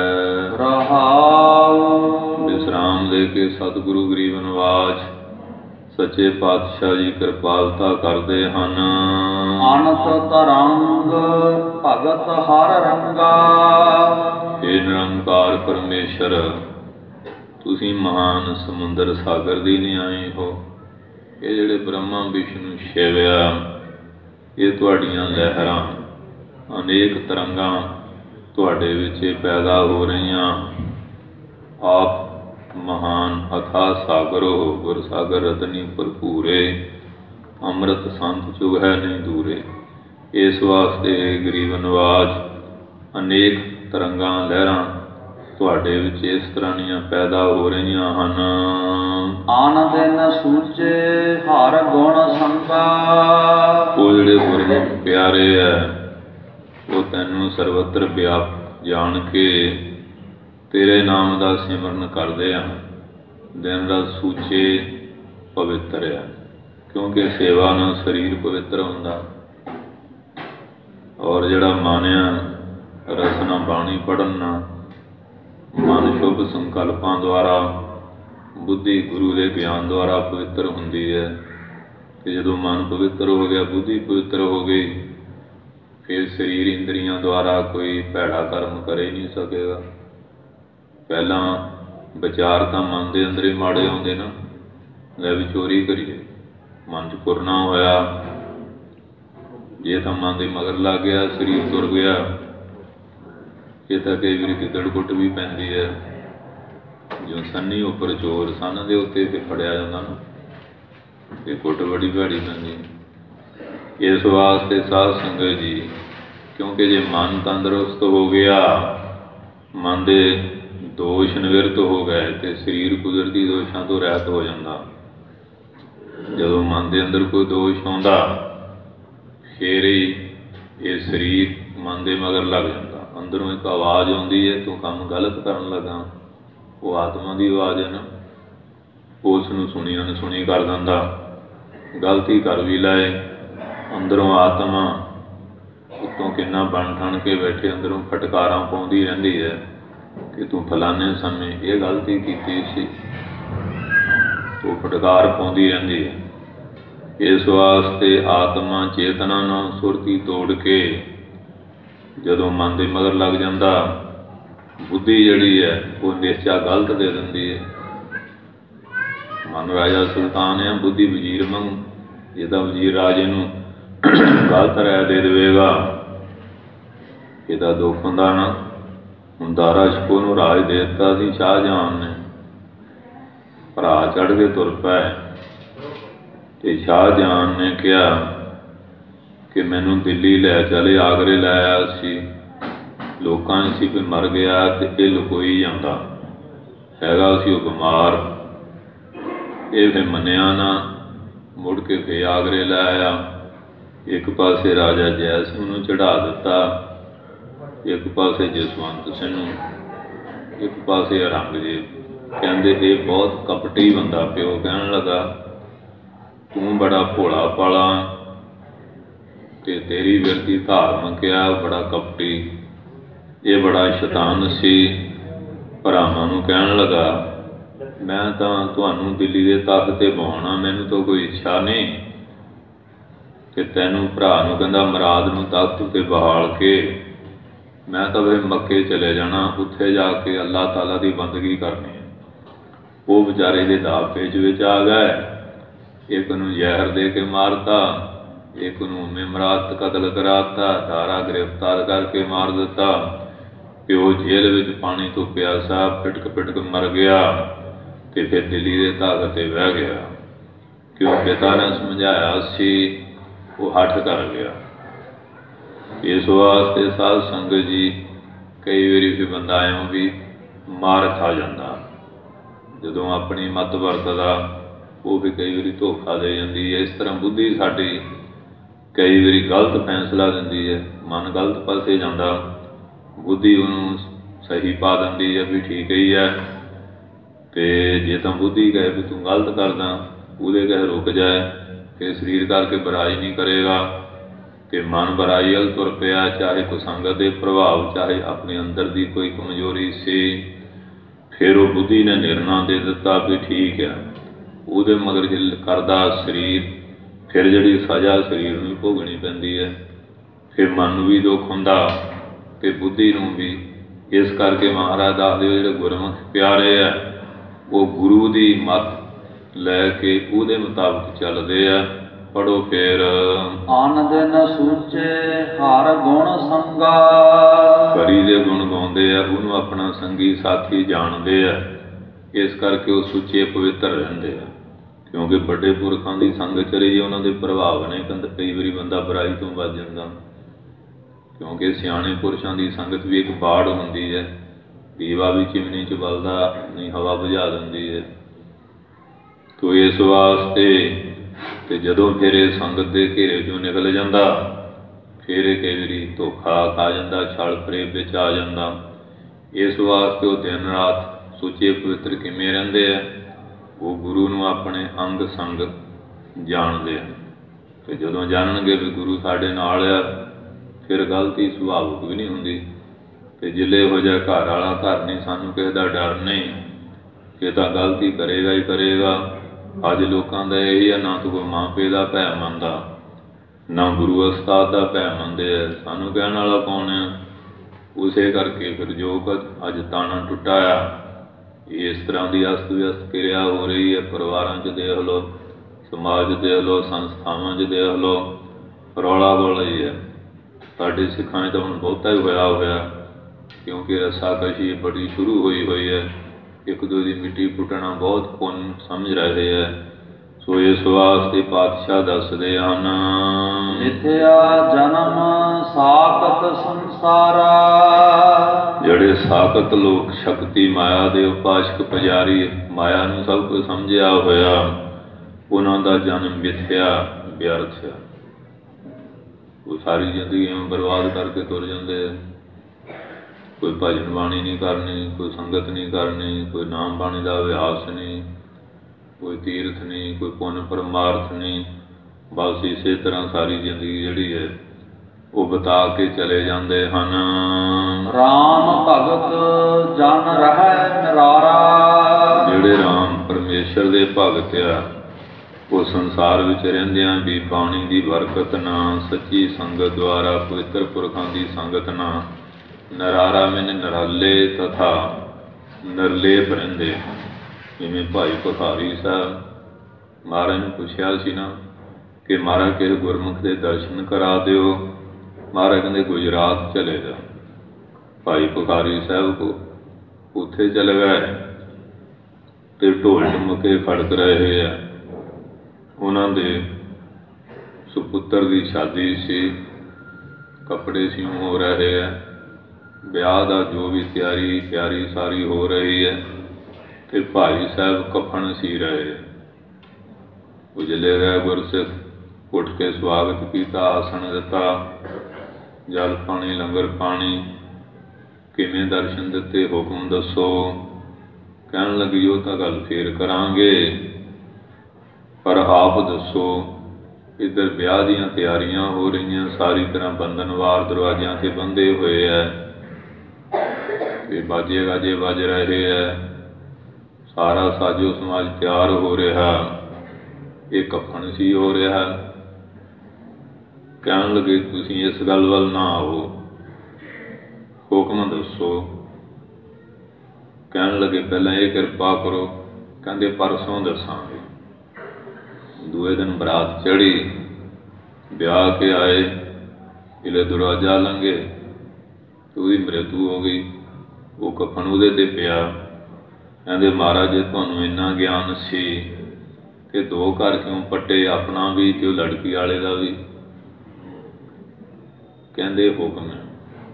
ਰਹਾਉ ਵਿਸਰਾਮ ਦੇ ਕੇ ਸਤਿਗੁਰੂ ਗਰੀਬ ਨਿਵਾਜ ਸੱਚੇ ਪਾਤਸ਼ਾਹ ਜੀ ਕਿਰਪਾਲਤਾ ਕਰਦੇ ਹਨ। ਅਨੰਤ ਤਰੰਗ ਭਗਤ ਹਰ ਰੰਗਾ। ਇਹ ਨਿਰੰਕਾਰ ਪਰਮੇਸ਼ਰ, ਤੁਸੀਂ ਮਹਾਨ ਸਮੁੰਦਰ ਸਾਗਰ ਦੀ ਨਿਆਈ ਹੋ। ਇਹ ਜਿਹੜੇ ਬ੍ਰਹਮਾ ਵਿਸ਼ਨੂੰ ਸ਼ਿਵ ਆ, ਇਹ ਤੁਹਾਡੀਆਂ ਲਹਿਰਾਂ, ਅਨੇਕ ਤਰੰਗਾਂ ਤੁਹਾਡੇ ਵਿੱਚ ਪੈਦਾ ਹੋ ਰਹੀਆਂ। ਆਪ ਮਹਾਨ ਅਥਾਹ ਸਾਗਰ ਹੋ, ਗੁਰ ਸਾਗਰ ਰਤਨੀ ਭਰਪੂਰੇ, ਅੰਮ੍ਰਿਤ ਸੰਤ ਚੁਗ ਹੈ ਨਹੀਂ ਦੂਰੇ। ਇਸ ਵਾਸਤੇ ਗਰੀਬ ਨਿਵਾਜ ਅਨੇਕ ਤਰੰਗਾਂ ਲਹਿਰਾਂ ਤੁਹਾਡੇ ਵਿੱਚ ਇਸ ਤਰ੍ਹਾਂ ਦੀਆਂ ਪੈਦਾ ਹੋ ਰਹੀਆਂ ਹਨ। ਆਨ ਦਿਨ ਸੂਚੇ ਹਰ ਗੁਣ ਸੰਗਾ। ਉਹ ਜਿਹੜੇ ਗੁਰਮੁਖ ਪਿਆਰੇ ਹੈ, ਉਹ ਤੈਨੂੰ ਸਰਵਤਰ ਵਿਆਪ ਜਾਣ ਕੇ ਤੇਰੇ ਨਾਮ ਦਾ ਸਿਮਰਨ ਕਰਦੇ ਹਨ। ਦਿਨ ਰਾਤ ਸੂਚੇ ਪਵਿੱਤਰ ਆ, ਕਿਉਂਕਿ ਸੇਵਾ ਨਾਲ ਸਰੀਰ ਪਵਿੱਤਰ ਹੁੰਦਾ। ਔਰ ਜਿਹੜਾ ਮਾਨਿਆ ਰਸਨਾ ਬਾਣੀ ਪੜ੍ਹਨ ਨਾਲ ਮਨ ਸ਼ੁਭ ਸੰਕਲਪਾਂ ਦੁਆਰਾ, ਬੁੱਧੀ ਗੁਰੂ ਦੇ ਗਿਆਨ ਦੁਆਰਾ ਪਵਿੱਤਰ ਹੁੰਦੀ ਹੈ। ਅਤੇ ਜਦੋਂ ਮਨ ਪਵਿੱਤਰ ਹੋ ਗਿਆ, ਬੁੱਧੀ ਪਵਿੱਤਰ ਹੋ ਗਈ, ਫਿਰ ਸਰੀਰ ਇੰਦਰੀਆਂ ਦੁਆਰਾ ਕੋਈ ਭੈੜਾ ਕਰਮ ਕਰ ਹੀ ਨਹੀਂ ਸਕੇਗਾ। ਪਹਿਲਾਂ ਵਿਚਾਰ ਤਾਂ ਮਨ ਦੇ ਅੰਦਰ ਹੀ ਮਾੜੇ ਆਉਂਦੇ ਨਾ, ਲੈ ਵੀ ਚੋਰੀ ਕਰੀਏ, ਮਨ 'ਚ ਪੁਰਨਾ ਹੋਇਆ। ਜੇ ਤਾਂ ਮਨ ਦੇ ਮਗਰ ਲੱਗ ਗਿਆ, ਸਰੀਰ ਤੁਰ ਗਿਆ, ਇਹ ਤਾਂ ਕਈ ਵਾਰੀ ਗਿੱਦੜ ਗੁੱਟ ਵੀ ਪੈਂਦੀ ਹੈ। ਜੋ ਸੰਨੀ ਉੱਪਰ ਚੋਰ, ਸੰਨ ਦੇ ਉੱਤੇ ਫਿਰ ਫੜਿਆ ਜਾਂਦਾ ਨਾ, ਇਹ ਗੁੱਟ ਬੜੀ ਭੈੜੀ ਪੈਂਦੀ। ਇਸ ਵਾਸਤੇ ਸਾਧ ਸੰਗਤ ਜੀ, ਕਿਉਂਕਿ ਜੇ ਮਨ ਤੰਦਰੁਸਤ ਹੋ ਗਿਆ, ਮਨ ਦੇ ਦੋਸ਼ ਨਿਵਰਤ ਹੋ ਗਏ, ਅਤੇ ਸਰੀਰ ਕੁਦਰਤੀ ਦੋਸ਼ਾਂ ਤੋਂ ਰਹਿਤ ਹੋ ਜਾਂਦਾ। ਜਦੋਂ ਮਨ ਦੇ ਅੰਦਰ ਕੋਈ ਦੋਸ਼ ਆਉਂਦਾ, ਫਿਰ ਹੀ ਇਹ ਸਰੀਰ ਮਨ ਦੇ ਮਗਰ ਲੱਗ ਜਾਂਦਾ। ਅੰਦਰੋਂ ਇੱਕ ਆਵਾਜ਼ ਆਉਂਦੀ ਹੈ, ਤੂੰ ਕੰਮ ਗਲਤ ਕਰਨ ਲੱਗਾ। ਉਹ ਆਤਮਾ ਦੀ ਆਵਾਜ਼ ਹੈ ਨਾ, ਉਸ ਨੂੰ ਸੁਣੀ ਅਣਸੁਣੀ ਕਰ ਦਿੰਦਾ। ਗਲਤੀ ਕਰ ਵੀ ਲਏ, ਅੰਦਰੋਂ ਆਤਮਾ ਉੱਤੋਂ ਕਿੰਨਾ ਬਣ ਠਣ ਕੇ ਬੈਠੇ, ਅੰਦਰੋਂ ਫਟਕਾਰਾਂ ਪਾਉਂਦੀ ਰਹਿੰਦੀ ਹੈ ਕਿ ਤੂੰ ਫਲਾਣੇ ਸਮੇਂ ਇਹ ਗਲਤੀ ਕੀਤੀ ਸੀ। ਉਹ ਫਟਕਾਰ ਪਾਉਂਦੀ ਰਹਿੰਦੀ ਹੈ। ਇਸ ਵਾਸਤੇ ਆਤਮਾ ਚੇਤਨਾ ਨਾਲ ਸੁਰਤੀ ਤੋੜ ਕੇ ਜਦੋਂ ਮਨ ਦੇ ਮਗਰ ਲੱਗ ਜਾਂਦਾ, ਬੁੱਧੀ ਜਿਹੜੀ ਹੈ ਉਹ ਨਿਸ਼ਚਾ ਗਲਤ ਦੇ ਦਿੰਦੀ ਹੈ। ਮਨ ਰਾਜਾ ਸੁਲਤਾਨ ਹੈ, ਬੁੱਧੀ ਵਜ਼ੀਰ ਮੰਗ। ਜਿਹਦਾ ਵਜ਼ੀਰ ਰਾਜੇ ਨੂੰ ਗਲਤ ਰਾਇ ਦੇ ਦੇਵੇਗਾ, ਇਹਦਾ ਦੁੱਖ ਹੁੰਦਾ ਨਾ। ਹੁਣ ਦਾਰਾ ਸ਼ਿਕੋਹ ਨੂੰ ਰਾਜ ਦੇ ਦਿੱਤਾ ਸੀ ਸ਼ਾਹਜਹਾਨ ਨੇ, ਭਰਾ ਚੜ੍ਹ ਕੇ ਤੁਰ ਪਏ, ਅਤੇ ਸ਼ਾਹਜਹਾਨ ਨੇ ਕਿਹਾ ਕਿ ਮੈਨੂੰ ਦਿੱਲੀ ਲੈ ਚਲੇ, ਆਗਰੇ ਲੈ ਆਇਆ ਸੀ। ਲੋਕਾਂ ਨੇ ਸੀ ਵੀ ਮਰ ਗਿਆ, ਅਤੇ ਇਹ ਲੁਕੋਈ ਜਾਂਦਾ ਹੈਗਾ ਸੀ, ਉਹ ਬਿਮਾਰ। ਇਹ ਫਿਰ ਮੰਨਿਆ ਨਾ, ਮੁੜ ਕੇ ਫਿਰ ਆਗਰੇ ਲੈ ਆਇਆ। ਇੱਕ ਪਾਸੇ ਰਾਜਾ ਜੈ ਸਿੰਘ ਨੂੰ ਚੜ੍ਹਾ ਦਿੱਤਾ, ਇੱਕ ਪਾਸੇ ਜਸਵੰਤ ਸਿੰਘ ਨੂੰ, ਇੱਕ ਪਾਸੇ ਔਰੰਗਜ਼ੇਬ। ਕਹਿੰਦੇ ਇਹ ਬਹੁਤ ਕਪਟੀ ਬੰਦਾ। ਪਿਓ ਕਹਿਣ ਲੱਗਾ, ਤੂੰ ਬੜਾ ਭੋਲਾ ਭਾਲਾ ਅਤੇ ਤੇਰੀ ਬਿਰਤੀ ਧਾਰਮਿਕ ਆ, ਬੜਾ ਕਪਟੀ। ਇਹ ਬੜਾ ਸ਼ੈਤਾਨ ਸੀ। ਭਰਾਵਾਂ ਨੂੰ ਕਹਿਣ ਲੱਗਾ, ਮੈਂ ਤਾਂ ਤੁਹਾਨੂੰ ਦਿੱਲੀ ਦੇ ਤਖ਼ਤ 'ਤੇ ਬਹਾਉਣਾ, ਮੈਨੂੰ ਤਾਂ ਕੋਈ ਇੱਛਾ ਨਹੀਂ। ਅਤੇ ਤੈਨੂੰ ਭਰਾ ਨੂੰ ਕਹਿੰਦਾ, ਮਰਾਦ ਨੂੰ ਤਖ਼ਤ 'ਤੇ ਬਹਾਲ ਕੇ ਮੈਂ ਤਾਂ ਫਿਰ ਮੱਕੇ ਚਲੇ ਜਾਣਾ, ਉੱਥੇ ਜਾ ਕੇ ਅੱਲਾਹ ਤਾਲਾ ਦੀ ਬੰਦਗੀ ਕਰਨੀ ਹੈ। ਉਹ ਵਿਚਾਰੇ ਦੇ ਦਾਅ ਪੇਚ ਵਿੱਚ ਆ ਗਏ। ਇੱਕ ਨੂੰ ਜ਼ਹਿਰ ਦੇ ਕੇ ਮਾਰਤਾ, ਇੱਕ ਨੂੰ ਮਿਮਰਾਤ ਕਤਲ ਕਰਾਤਾ, ਦਾਰਾ ਗ੍ਰਿਫਤਾਰ ਕਰਕੇ ਮਾਰ ਦਿੱਤਾ। ਪਿਓ ਜੇਲ੍ਹ ਵਿੱਚ ਪਾਣੀ ਤੋਂ ਪਿਆਸਾ, ਪਿਟਕ ਪਿਟਕ ਮਰ ਗਿਆ। ਤੇ ਫਿਰ ਦਿੱਲੀ ਦੇ ਤਖ਼ਤ ਤੇ ਬਹਿ ਗਿਆ। ਕਿਉਂ ਪਿਤਾ ਨੇ ਸਮਝਾਇਆ ਸੀ, ਉਹ ਹੱਠ ਕਰ ਗਿਆ। ਇਸ ਵਾਸਤੇ ਸਾਧ ਸੰਗਤ ਜੀ, ਕਈ ਵਾਰੀ ਵੀ ਬੰਦਾ ਐਂ ਵੀ ਮਾਰ ਖਾ ਜਾਂਦਾ ਜਦੋਂ ਆਪਣੀ ਮੱਤ ਵਰਤਦਾ, ਉਹ ਵੀ ਕਈ ਵਾਰੀ ਧੋਖਾ ਦੇ ਜਾਂਦੀ ਹੈ। ਇਸ ਤਰ੍ਹਾਂ ਬੁੱਧੀ ਸਾਡੀ ਕਈ ਵਾਰੀ ਗਲਤ ਫੈਸਲਾ ਦਿੰਦੀ ਹੈ, ਮਨ ਗਲਤ ਪਾਸੇ ਜਾਂਦਾ, ਬੁੱਧੀ ਉਹਨੂੰ ਸਹੀ ਪਾ ਦਿੰਦੀ ਹੈ ਵੀ ਠੀਕ ਹੀ ਹੈ। ਅਤੇ ਜੇ ਤਾਂ ਬੁੱਧੀ ਕਹੇ ਵੀ ਤੂੰ ਗਲਤ ਕਰਦਾ, ਉਹਦੇ ਕਹੇ ਰੁਕ ਜਾਏ, ਫਿਰ ਸਰੀਰ ਕਰਕੇ ਬੁਰਾਈ ਨਹੀਂ ਕਰੇਗਾ। ਅਤੇ ਮਨ ਬੁਰਾਈ ਵੱਲ ਤੁਰ ਪਿਆ, ਚਾਹੇ ਕੋਈ ਸੰਗਤ ਦੇ ਪ੍ਰਭਾਵ, ਚਾਹੇ ਆਪਣੇ ਅੰਦਰ ਦੀ ਕੋਈ ਕਮਜ਼ੋਰੀ ਸੀ, ਫਿਰ ਉਹ ਬੁੱਧੀ ਨੇ ਨਿਰਣਾ ਦੇ ਦਿੱਤਾ ਵੀ ਠੀਕ ਹੈ। ਉਹਦੇ ਮਗਰ ਜੇ ਕਰਦਾ ਸਰੀਰ, ਫਿਰ ਜਿਹੜੀ ਸਜ਼ਾ ਸਰੀਰ ਨੂੰ ਭੋਗਣੀ ਪੈਂਦੀ ਹੈ, ਫਿਰ ਮਨ ਨੂੰ ਵੀ ਦੁੱਖ ਹੁੰਦਾ ਅਤੇ ਬੁੱਧੀ ਨੂੰ ਵੀ। ਇਸ ਕਰਕੇ ਮਹਾਰਾਜ ਦੱਸਦੇ ਜਿਹੜੇ ਗੁਰਮੁਖ ਪਿਆਰੇ ਹੈ, ਉਹ ਗੁਰੂ ਦੀ ਮੱਤ ਲੈ ਕੇ ਉਹਦੇ ਮੁਤਾਬਕ ਚੱਲਦੇ ਆ। ਪੜ੍ਹੋ ਫਿਰ ਆਨ ਦਿਨ ਸੂਚੇ ਹਰ ਗੁਣ ਸੰਗਾ, ਹਰੀ ਦੇ ਗੁਣ ਗਾਉਂਦੇ ਆ, ਉਹਨੂੰ ਆਪਣਾ ਸੰਗੀ ਸਾਥੀ ਜਾਣਦੇ ਆ। ਇਸ ਕਰਕੇ ਉਹ ਸੁੱਚੇ ਪਵਿੱਤਰ ਰਹਿੰਦੇ ਆ, ਕਿਉਂਕਿ ਵੱਡੇ ਪੁਰਖਾਂ ਦੀ ਸੰਗਤ ਰਹੀ, ਉਹਨਾਂ ਦੇ ਪ੍ਰਭਾਵ ਨੇ। ਕਹਿੰਦੇ ਕਈ ਵਾਰੀ ਬੰਦਾ ਬੁਰਾਈ ਤੋਂ ਬਚ ਜਾਂਦਾ, ਕਿਉਂਕਿ ਸਿਆਣੇ ਪੁਰਸ਼ਾਂ ਦੀ ਸੰਗਤ ਵੀ ਇੱਕ ਬਾੜ ਹੁੰਦੀ ਹੈ। ਦੀਵਾ ਵੀ ਚਿਮਨੀ 'ਚ ਬਲਦਾ ਨਹੀਂ, ਹਵਾ ਬੁਝਾ ਦਿੰਦੀ ਹੈ। ਤੋ ਇਸ ਵਾਸਤੇ ਅਤੇ ਜਦੋਂ ਫਿਰ ਇਹ ਸੰਗਤ ਦੇ ਘੇਰੇ 'ਚੋਂ ਨਿਕਲ ਜਾਂਦਾ, ਫਿਰ ਇਹ ਕਈ ਵਾਰੀ ਧੋਖਾ ਖਾ ਜਾਂਦਾ, ਛਲ ਫਰੇਬ ਵਿੱਚ ਆ ਜਾਂਦਾ। ਇਸ ਵਾਸਤੇ ਉਹ ਦਿਨ ਰਾਤ ਸੁੱਚੇ ਪਵਿੱਤਰ ਕਿਵੇਂ ਰਹਿੰਦੇ ਆ, ਉਹ ਗੁਰੂ ਨੂੰ ਆਪਣੇ ਅੰਗ ਸੰਗ ਜਾਣਦੇ ਹਨ। ਅਤੇ ਜਦੋਂ ਜਾਣਨਗੇ ਵੀ ਗੁਰੂ ਸਾਡੇ ਨਾਲ ਆ, ਫਿਰ ਗਲਤੀ ਸੁਭਾਵਿਕ ਵੀ ਨਹੀਂ ਹੁੰਦੀ। ਅਤੇ ਜਿਲੇ ਇਹੋ ਜਿਹਾ ਘਰ ਵਾਲਾ ਘਰ ਨਹੀਂ, ਸਾਨੂੰ ਕਿਸੇ ਦਾ ਡਰ ਨਹੀਂ, ਇਹ ਤਾਂ ਗਲਤੀ ਕਰੇਗਾ ਹੀ ਕਰੇਗਾ। ਅੱਜ ਲੋਕਾਂ ਦਾ ਇਹ ਆ, ਨਾ ਤਾਂ ਕੋਈ ਮਾਂ ਪਿਓ ਦਾ ਭੈ ਮੰਨਦਾ, ਨਾ ਗੁਰੂ ਉਸਤਾਦ ਦਾ ਭੈ ਮੰਨਦੇ ਆ। ਸਾਨੂੰ ਕਹਿਣ ਵਾਲਾ ਕੌਣ ਆ? ਉਸੇ ਕਰਕੇ ਫਿਰ ਜੋ ਅੱਜ ਤਾਣਾ ਟੁੱਟਾ ਆ, ਇਸ ਤਰ੍ਹਾਂ ਦੀ ਅਸਤ ਵਿਅਸਤ ਕਿਰਿਆ ਹੋ ਰਹੀ ਹੈ। ਪਰਿਵਾਰਾਂ 'ਚ ਦੇਖ ਲਓ, ਸਮਾਜ 'ਚ ਦੇਖ ਲਓ, ਸੰਸਥਾਵਾਂ 'ਚ ਦੇਖ ਲਓ, ਰੌਲਾ ਗੋਲਾ ਹੀ ਹੈ। ਸਾਡੇ ਸਿੱਖਾਂ 'ਚ ਤਾਂ ਹੁਣ ਬਹੁਤਾ ਹੀ ਹੋਇਆ ਹੋਇਆ, ਕਿਉਂਕਿ ਰੱਸਾਕਸ਼ੀ ਬੜੀ ਸ਼ੁਰੂ ਹੋਈ ਹੋਈ ਹੈ। ਇੱਕ ਦੂਜੇ ਦੀ ਮਿੱਟੀ ਪੁੱਟਣਾ ਬਹੁਤ ਪੁੰਨ ਸਮਝ ਰਹੇ ਹੈ। ਸੋ ਇਸ ਵਾਸਤੇ ਪਾਤਸ਼ਾਹ ਦੱਸਦੇ ਹਨ, ਮਿਥਿਆ ਜਨਮ ਸਾਕਤ ਸੰਸਾਰਾ, ਜਿਹੜੇ ਸਾਕਤ ਲੋਕ ਸ਼ਕਤੀ ਮਾਇਆ ਦੇ ਉਪਾਸ਼ਕ ਪੁਜਾਰੀ, ਮਾਇਆ ਨੂੰ ਸਭ ਕੁਝ ਸਮਝਿਆ ਹੋਇਆ, ਉਹਨਾਂ ਦਾ ਜਨਮ ਮਿਥਿਆ, ਵਿਅਰਥ ਆ। ਉਹ ਸਾਰੀ ਜ਼ਿੰਦਗੀ ਐਵੇਂ ਬਰਬਾਦ ਕਰਕੇ ਤੁਰ ਜਾਂਦੇ ਆ। ਕੋਈ ਭਜਨ ਬਾਣੀ ਨਹੀਂ ਕਰਨੀ, ਕੋਈ ਸੰਗਤ ਨਹੀਂ ਕਰਨੀ, ਕੋਈ ਨਾਮ ਬਾਣੀ ਦਾ ਅਭਿਆਸ ਨਹੀਂ, ਕੋਈ ਤੀਰਥ ਨਹੀਂ, ਕੋਈ ਪੁੰਨ ਪਰਮਾਰਥ ਨਹੀਂ। ਬਸ ਇਸੇ ਤਰ੍ਹਾਂ ਸਾਰੀ ਜ਼ਿੰਦਗੀ ਜਿਹੜੀ ਹੈ ਉਹ ਬਿਤਾ ਕੇ ਚਲੇ ਜਾਂਦੇ ਹਨ। ਰਾਮ ਭਗਤ ਜਨ ਰਹਿ ਨਿਰਾਰਾ, ਜਿਹੜੇ ਰਾਮ ਪਰਮੇਸ਼ਰ ਦੇ ਭਗਤ ਆ, ਉਹ ਸੰਸਾਰ ਵਿੱਚ ਰਹਿੰਦਿਆਂ ਵੀ ਬਾਣੀ ਦੀ ਬਰਕਤ ਨਾਲ, ਸੱਚੀ ਸੰਗਤ ਦੁਆਰਾ, ਪਵਿੱਤਰ ਪੁਰਖਾਂ ਦੀ ਸੰਗਤ ਨਾਲ ਨਿਰਾਰਾ ਮੈਨ ਨਿਰਾਲੇ ਤਥਾ ਨਿਰਲੇਪ ਰਹਿੰਦੇ। ਜਿਵੇਂ ਭਾਈ ਭਿਖਾਰੀ ਸਾਹਿਬ, ਮਹਾਰਾਜ ਨੂੰ ਪੁੱਛਿਆ ਸੀ ਨਾ ਕਿ ਮਹਾਰਾਜ ਕਿਸੇ ਗੁਰਮੁਖ ਦੇ ਦਰਸ਼ਨ ਕਰਾ ਦਿਓ। ਮਹਾਰਾਜ ਕਹਿੰਦੇ ਗੁਜਰਾਤ ਚਲੇ ਜਾ। ਭਾਈ ਭਿਖਾਰੀ ਸਾਹਿਬ ਕੋ ਉੱਥੇ ਚਲੇ ਗਏ ਅਤੇ ਢੋਲ ਢਮੱਕੇ ਖੜਕ ਰਹੇ ਆ। ਉਹਨਾਂ ਦੇ ਸੁਪੁੱਤਰ ਦੀ ਸ਼ਾਦੀ ਸੀ, ਕੱਪੜੇ ਸਿਉਂ ਹੋ ਰਹੇ ਹੈ, ਵਿਆਹ ਦਾ ਜੋ ਵੀ ਤਿਆਰੀ ਤਿਆਰੀ ਸਾਰੀ ਹੋ ਰਹੀ ਹੈ, ਅਤੇ ਭਾਈ ਸਾਹਿਬ ਕਫਨ ਸੀ ਰਹੇ। ਉਹ ਚਲੇ ਗਏ, ਗੁਰਸਿੱਖ ਉੱਠ ਕੇ ਸਵਾਗਤ ਕੀਤਾ, ਆਸਣ ਦਿੱਤਾ, ਜਲ ਪਾਣੀ ਲੰਗਰ ਪਾਣੀ, ਕਿਵੇਂ ਦਰਸ਼ਨ ਦਿੱਤੇ ਹੁਕਮ ਦੱਸੋ। ਕਹਿਣ ਲੱਗੀ ਉਹ ਤਾਂ ਗੱਲ ਫੇਰ ਕਰਾਂਗੇ, ਪਰ ਆਪ ਦੱਸੋ। ਇੱਧਰ ਵਿਆਹ ਦੀਆਂ ਤਿਆਰੀਆਂ ਹੋ ਰਹੀਆਂ, ਸਾਰੀ ਤਰ੍ਹਾਂ ਬੰਧਨਵਾਰ ਦਰਵਾਜ਼ਿਆਂ 'ਤੇ ਬੰਧੇ ਹੋਏ ਹੈ, ਅਤੇ ਬਾਜੇ ਗਾਜੇ ਵੱਜ ਰਹੇ ਹੈ, ਸਾਰਾ ਸਾਜੋ ਸਮਾਜ ਤਿਆਰ ਹੋ ਰਿਹਾ, ਇਹ ਕਫਨ ਸੀ ਹੋ ਰਿਹਾ। ਕਹਿਣ ਲੱਗੇ ਤੁਸੀਂ ਇਸ ਗੱਲ ਵੱਲ ਨਾ ਆਓ, ਹੁਕਮ ਦੱਸੋ। ਕਹਿਣ ਲੱਗੇ ਪਹਿਲਾਂ ਇਹ ਕਿਰਪਾ ਕਰੋ। ਕਹਿੰਦੇ ਪਰਸੋਂ ਦੱਸਾਂਗੇ। ਦੂਏ ਦਿਨ ਬਰਾਤ ਚੜ੍ਹੀ, ਵਿਆਹ ਕੇ ਆਏ, ਜਿਹੜੇ ਦਰਵਾਜ਼ਾ ਲੰਘੇ, ਉਹਦੀ ਮ੍ਰਿਤੂ ਹੋ ਗਈ। ਉਹ ਕਫਨ ਉਹਦੇ 'ਤੇ ਪਿਆ, ਕਹਿੰਦੇ ਮਹਾਰਾਜ ਜੇ ਤੁਹਾਨੂੰ ਇੰਨਾ ਗਿਆਨ ਸੀ ਕਿ ਦੋ ਘਰ ਕਿਉਂ ਪੱਟੇ, ਆਪਣਾ ਵੀ ਤੇ ਉਹ ਲੜਕੀ ਵਾਲੇ ਦਾ ਵੀ? ਕਹਿੰਦੇ ਹੁਕਮ ਹੈ,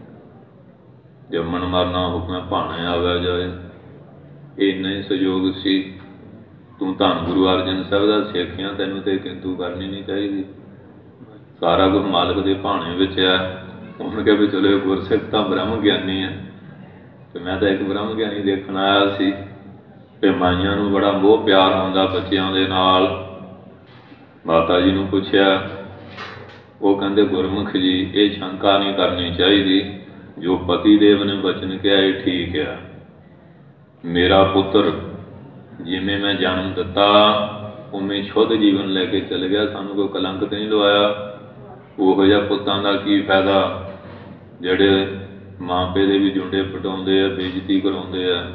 ਜੰਮਣ ਮਰਨਾ ਹੁਕਮ ਹੈ, ਭਾਣੇ ਆਵੇ ਜਾਏ। ਇਹ ਇੰਨਾ ਹੀ ਸਹਿਯੋਗ ਸੀ। ਤੂੰ ਧੰਨ ਗੁਰੂ ਅਰਜਨ ਸਾਹਿਬ ਦਾ ਸਿੱਖਿਆ, ਤੈਨੂੰ ਤੇ ਕਿੰਤੂ ਕਰਨੀ ਨਹੀਂ ਚਾਹੀਦੀ। ਸਾਰਾ ਕੁਝ ਮਾਲਕ ਦੇ ਭਾਣੇ ਵਿੱਚ ਹੈ। ਉਹਨੇ ਕਿਹਾ ਵੀ ਚਲੋ ਗੁਰਸਿੱਖ ਤਾਂ ਬ੍ਰਹਮ ਗਿਆਨੀ ਹੈ, ਤੇ ਮੈਂ ਤਾਂ ਇੱਕ ਬ੍ਰਹਮ ਗਿਆਨੀ ਦੇਖਣ ਆਇਆ ਸੀ। ਤੇ ਮਾਈਆਂ ਨੂੰ ਬੜਾ ਮੋਹ ਪਿਆਰ ਹੁੰਦਾ ਬੱਚਿਆਂ ਦੇ ਨਾਲ। ਮਾਤਾ ਜੀ ਨੂੰ ਪੁੱਛਿਆ, ਉਹ ਕਹਿੰਦੇ ਗੁਰਮੁਖ ਜੀ ਇਹ ਸ਼ੰਕਾ ਨਹੀਂ ਕਰਨੀ ਚਾਹੀਦੀ, ਜੋ ਪਤੀ ਦੇਵ ਨੇ ਬਚਨ ਕਿਹਾ ਇਹ ਠੀਕ ਆ। ਮੇਰਾ ਪੁੱਤਰ ਜਿਵੇਂ ਮੈਂ ਜਨਮ ਦਿੱਤਾ ਉਵੇਂ ਸ਼ੁੱਧ ਜੀਵਨ ਲੈ ਕੇ ਚਲ ਗਿਆ, ਸਾਨੂੰ ਕੋਈ ਕਲੰਕ ਤੇ ਨਹੀਂ ਲਵਾਇਆ। ਉਹੋ ਜਿਹਾ ਪੁੱਤਾਂ ਦਾ ਕੀ ਫਾਇਦਾ ਜਿਹੜੇ ਮਾਂ ਪਿਓ ਦੇ ਵੀ ਜੁੰਡੇ ਪਟਾਉਂਦੇ ਆ, ਬੇਇੱਜ਼ਤੀ ਕਰਾਉਂਦੇ ਆ,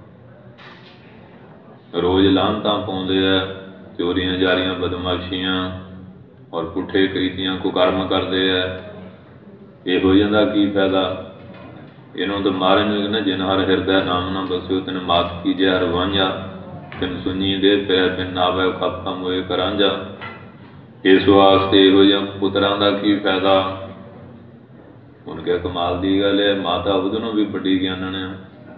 ਰੋਜ਼ ਲਾਹਨਤਾਂ ਪਾਉਂਦੇ ਆ, ਚੋਰੀਆਂ ਜਾਰੀਆਂ ਬਦਮਾਸ਼ੀਆਂ ਔਰ ਪੁੱਠੇ ਕਰੀਤੀਆਂ ਕੁਕਰਮ ਕਰਦੇ ਆ। ਇਹੋ ਜਿਹਾ ਦਾ ਕੀ ਫਾਇਦਾ? ਇਹਨੂੰ ਤਾਂ ਮਾਰੇ ਨੂੰ ਕਹਿੰਦਾ ਜਿਨ ਹਰ ਹਿਰਦਾ ਨਾਮ ਨਾ ਬਸਿਓ ਤਿਨ ਮਾਤ ਕੀਜੈ ਹਰ ਵਾਂਝਾ, ਤਿਨ ਸੁਣੀ ਦੇ ਪੈ ਤਿਨ ਨਾਵੇ ਖਪਾ ਮੋਏ ਕਰਾਂਝਾ। ਇਸ ਵਾਸਤੇ ਇਹੋ ਜਿਹਾ ਪੁੱਤਰਾਂ ਦਾ ਕੀ ਫਾਇਦਾ? ਹੁਣ ਕਿਹਾ ਕਮਾਲ ਦੀ ਗੱਲ ਹੈ, ਮਾਤਾ ਉਹਦੇ ਨੂੰ ਵੀ ਵੱਡੀ ਗਿਆਨਣ ਹੈ।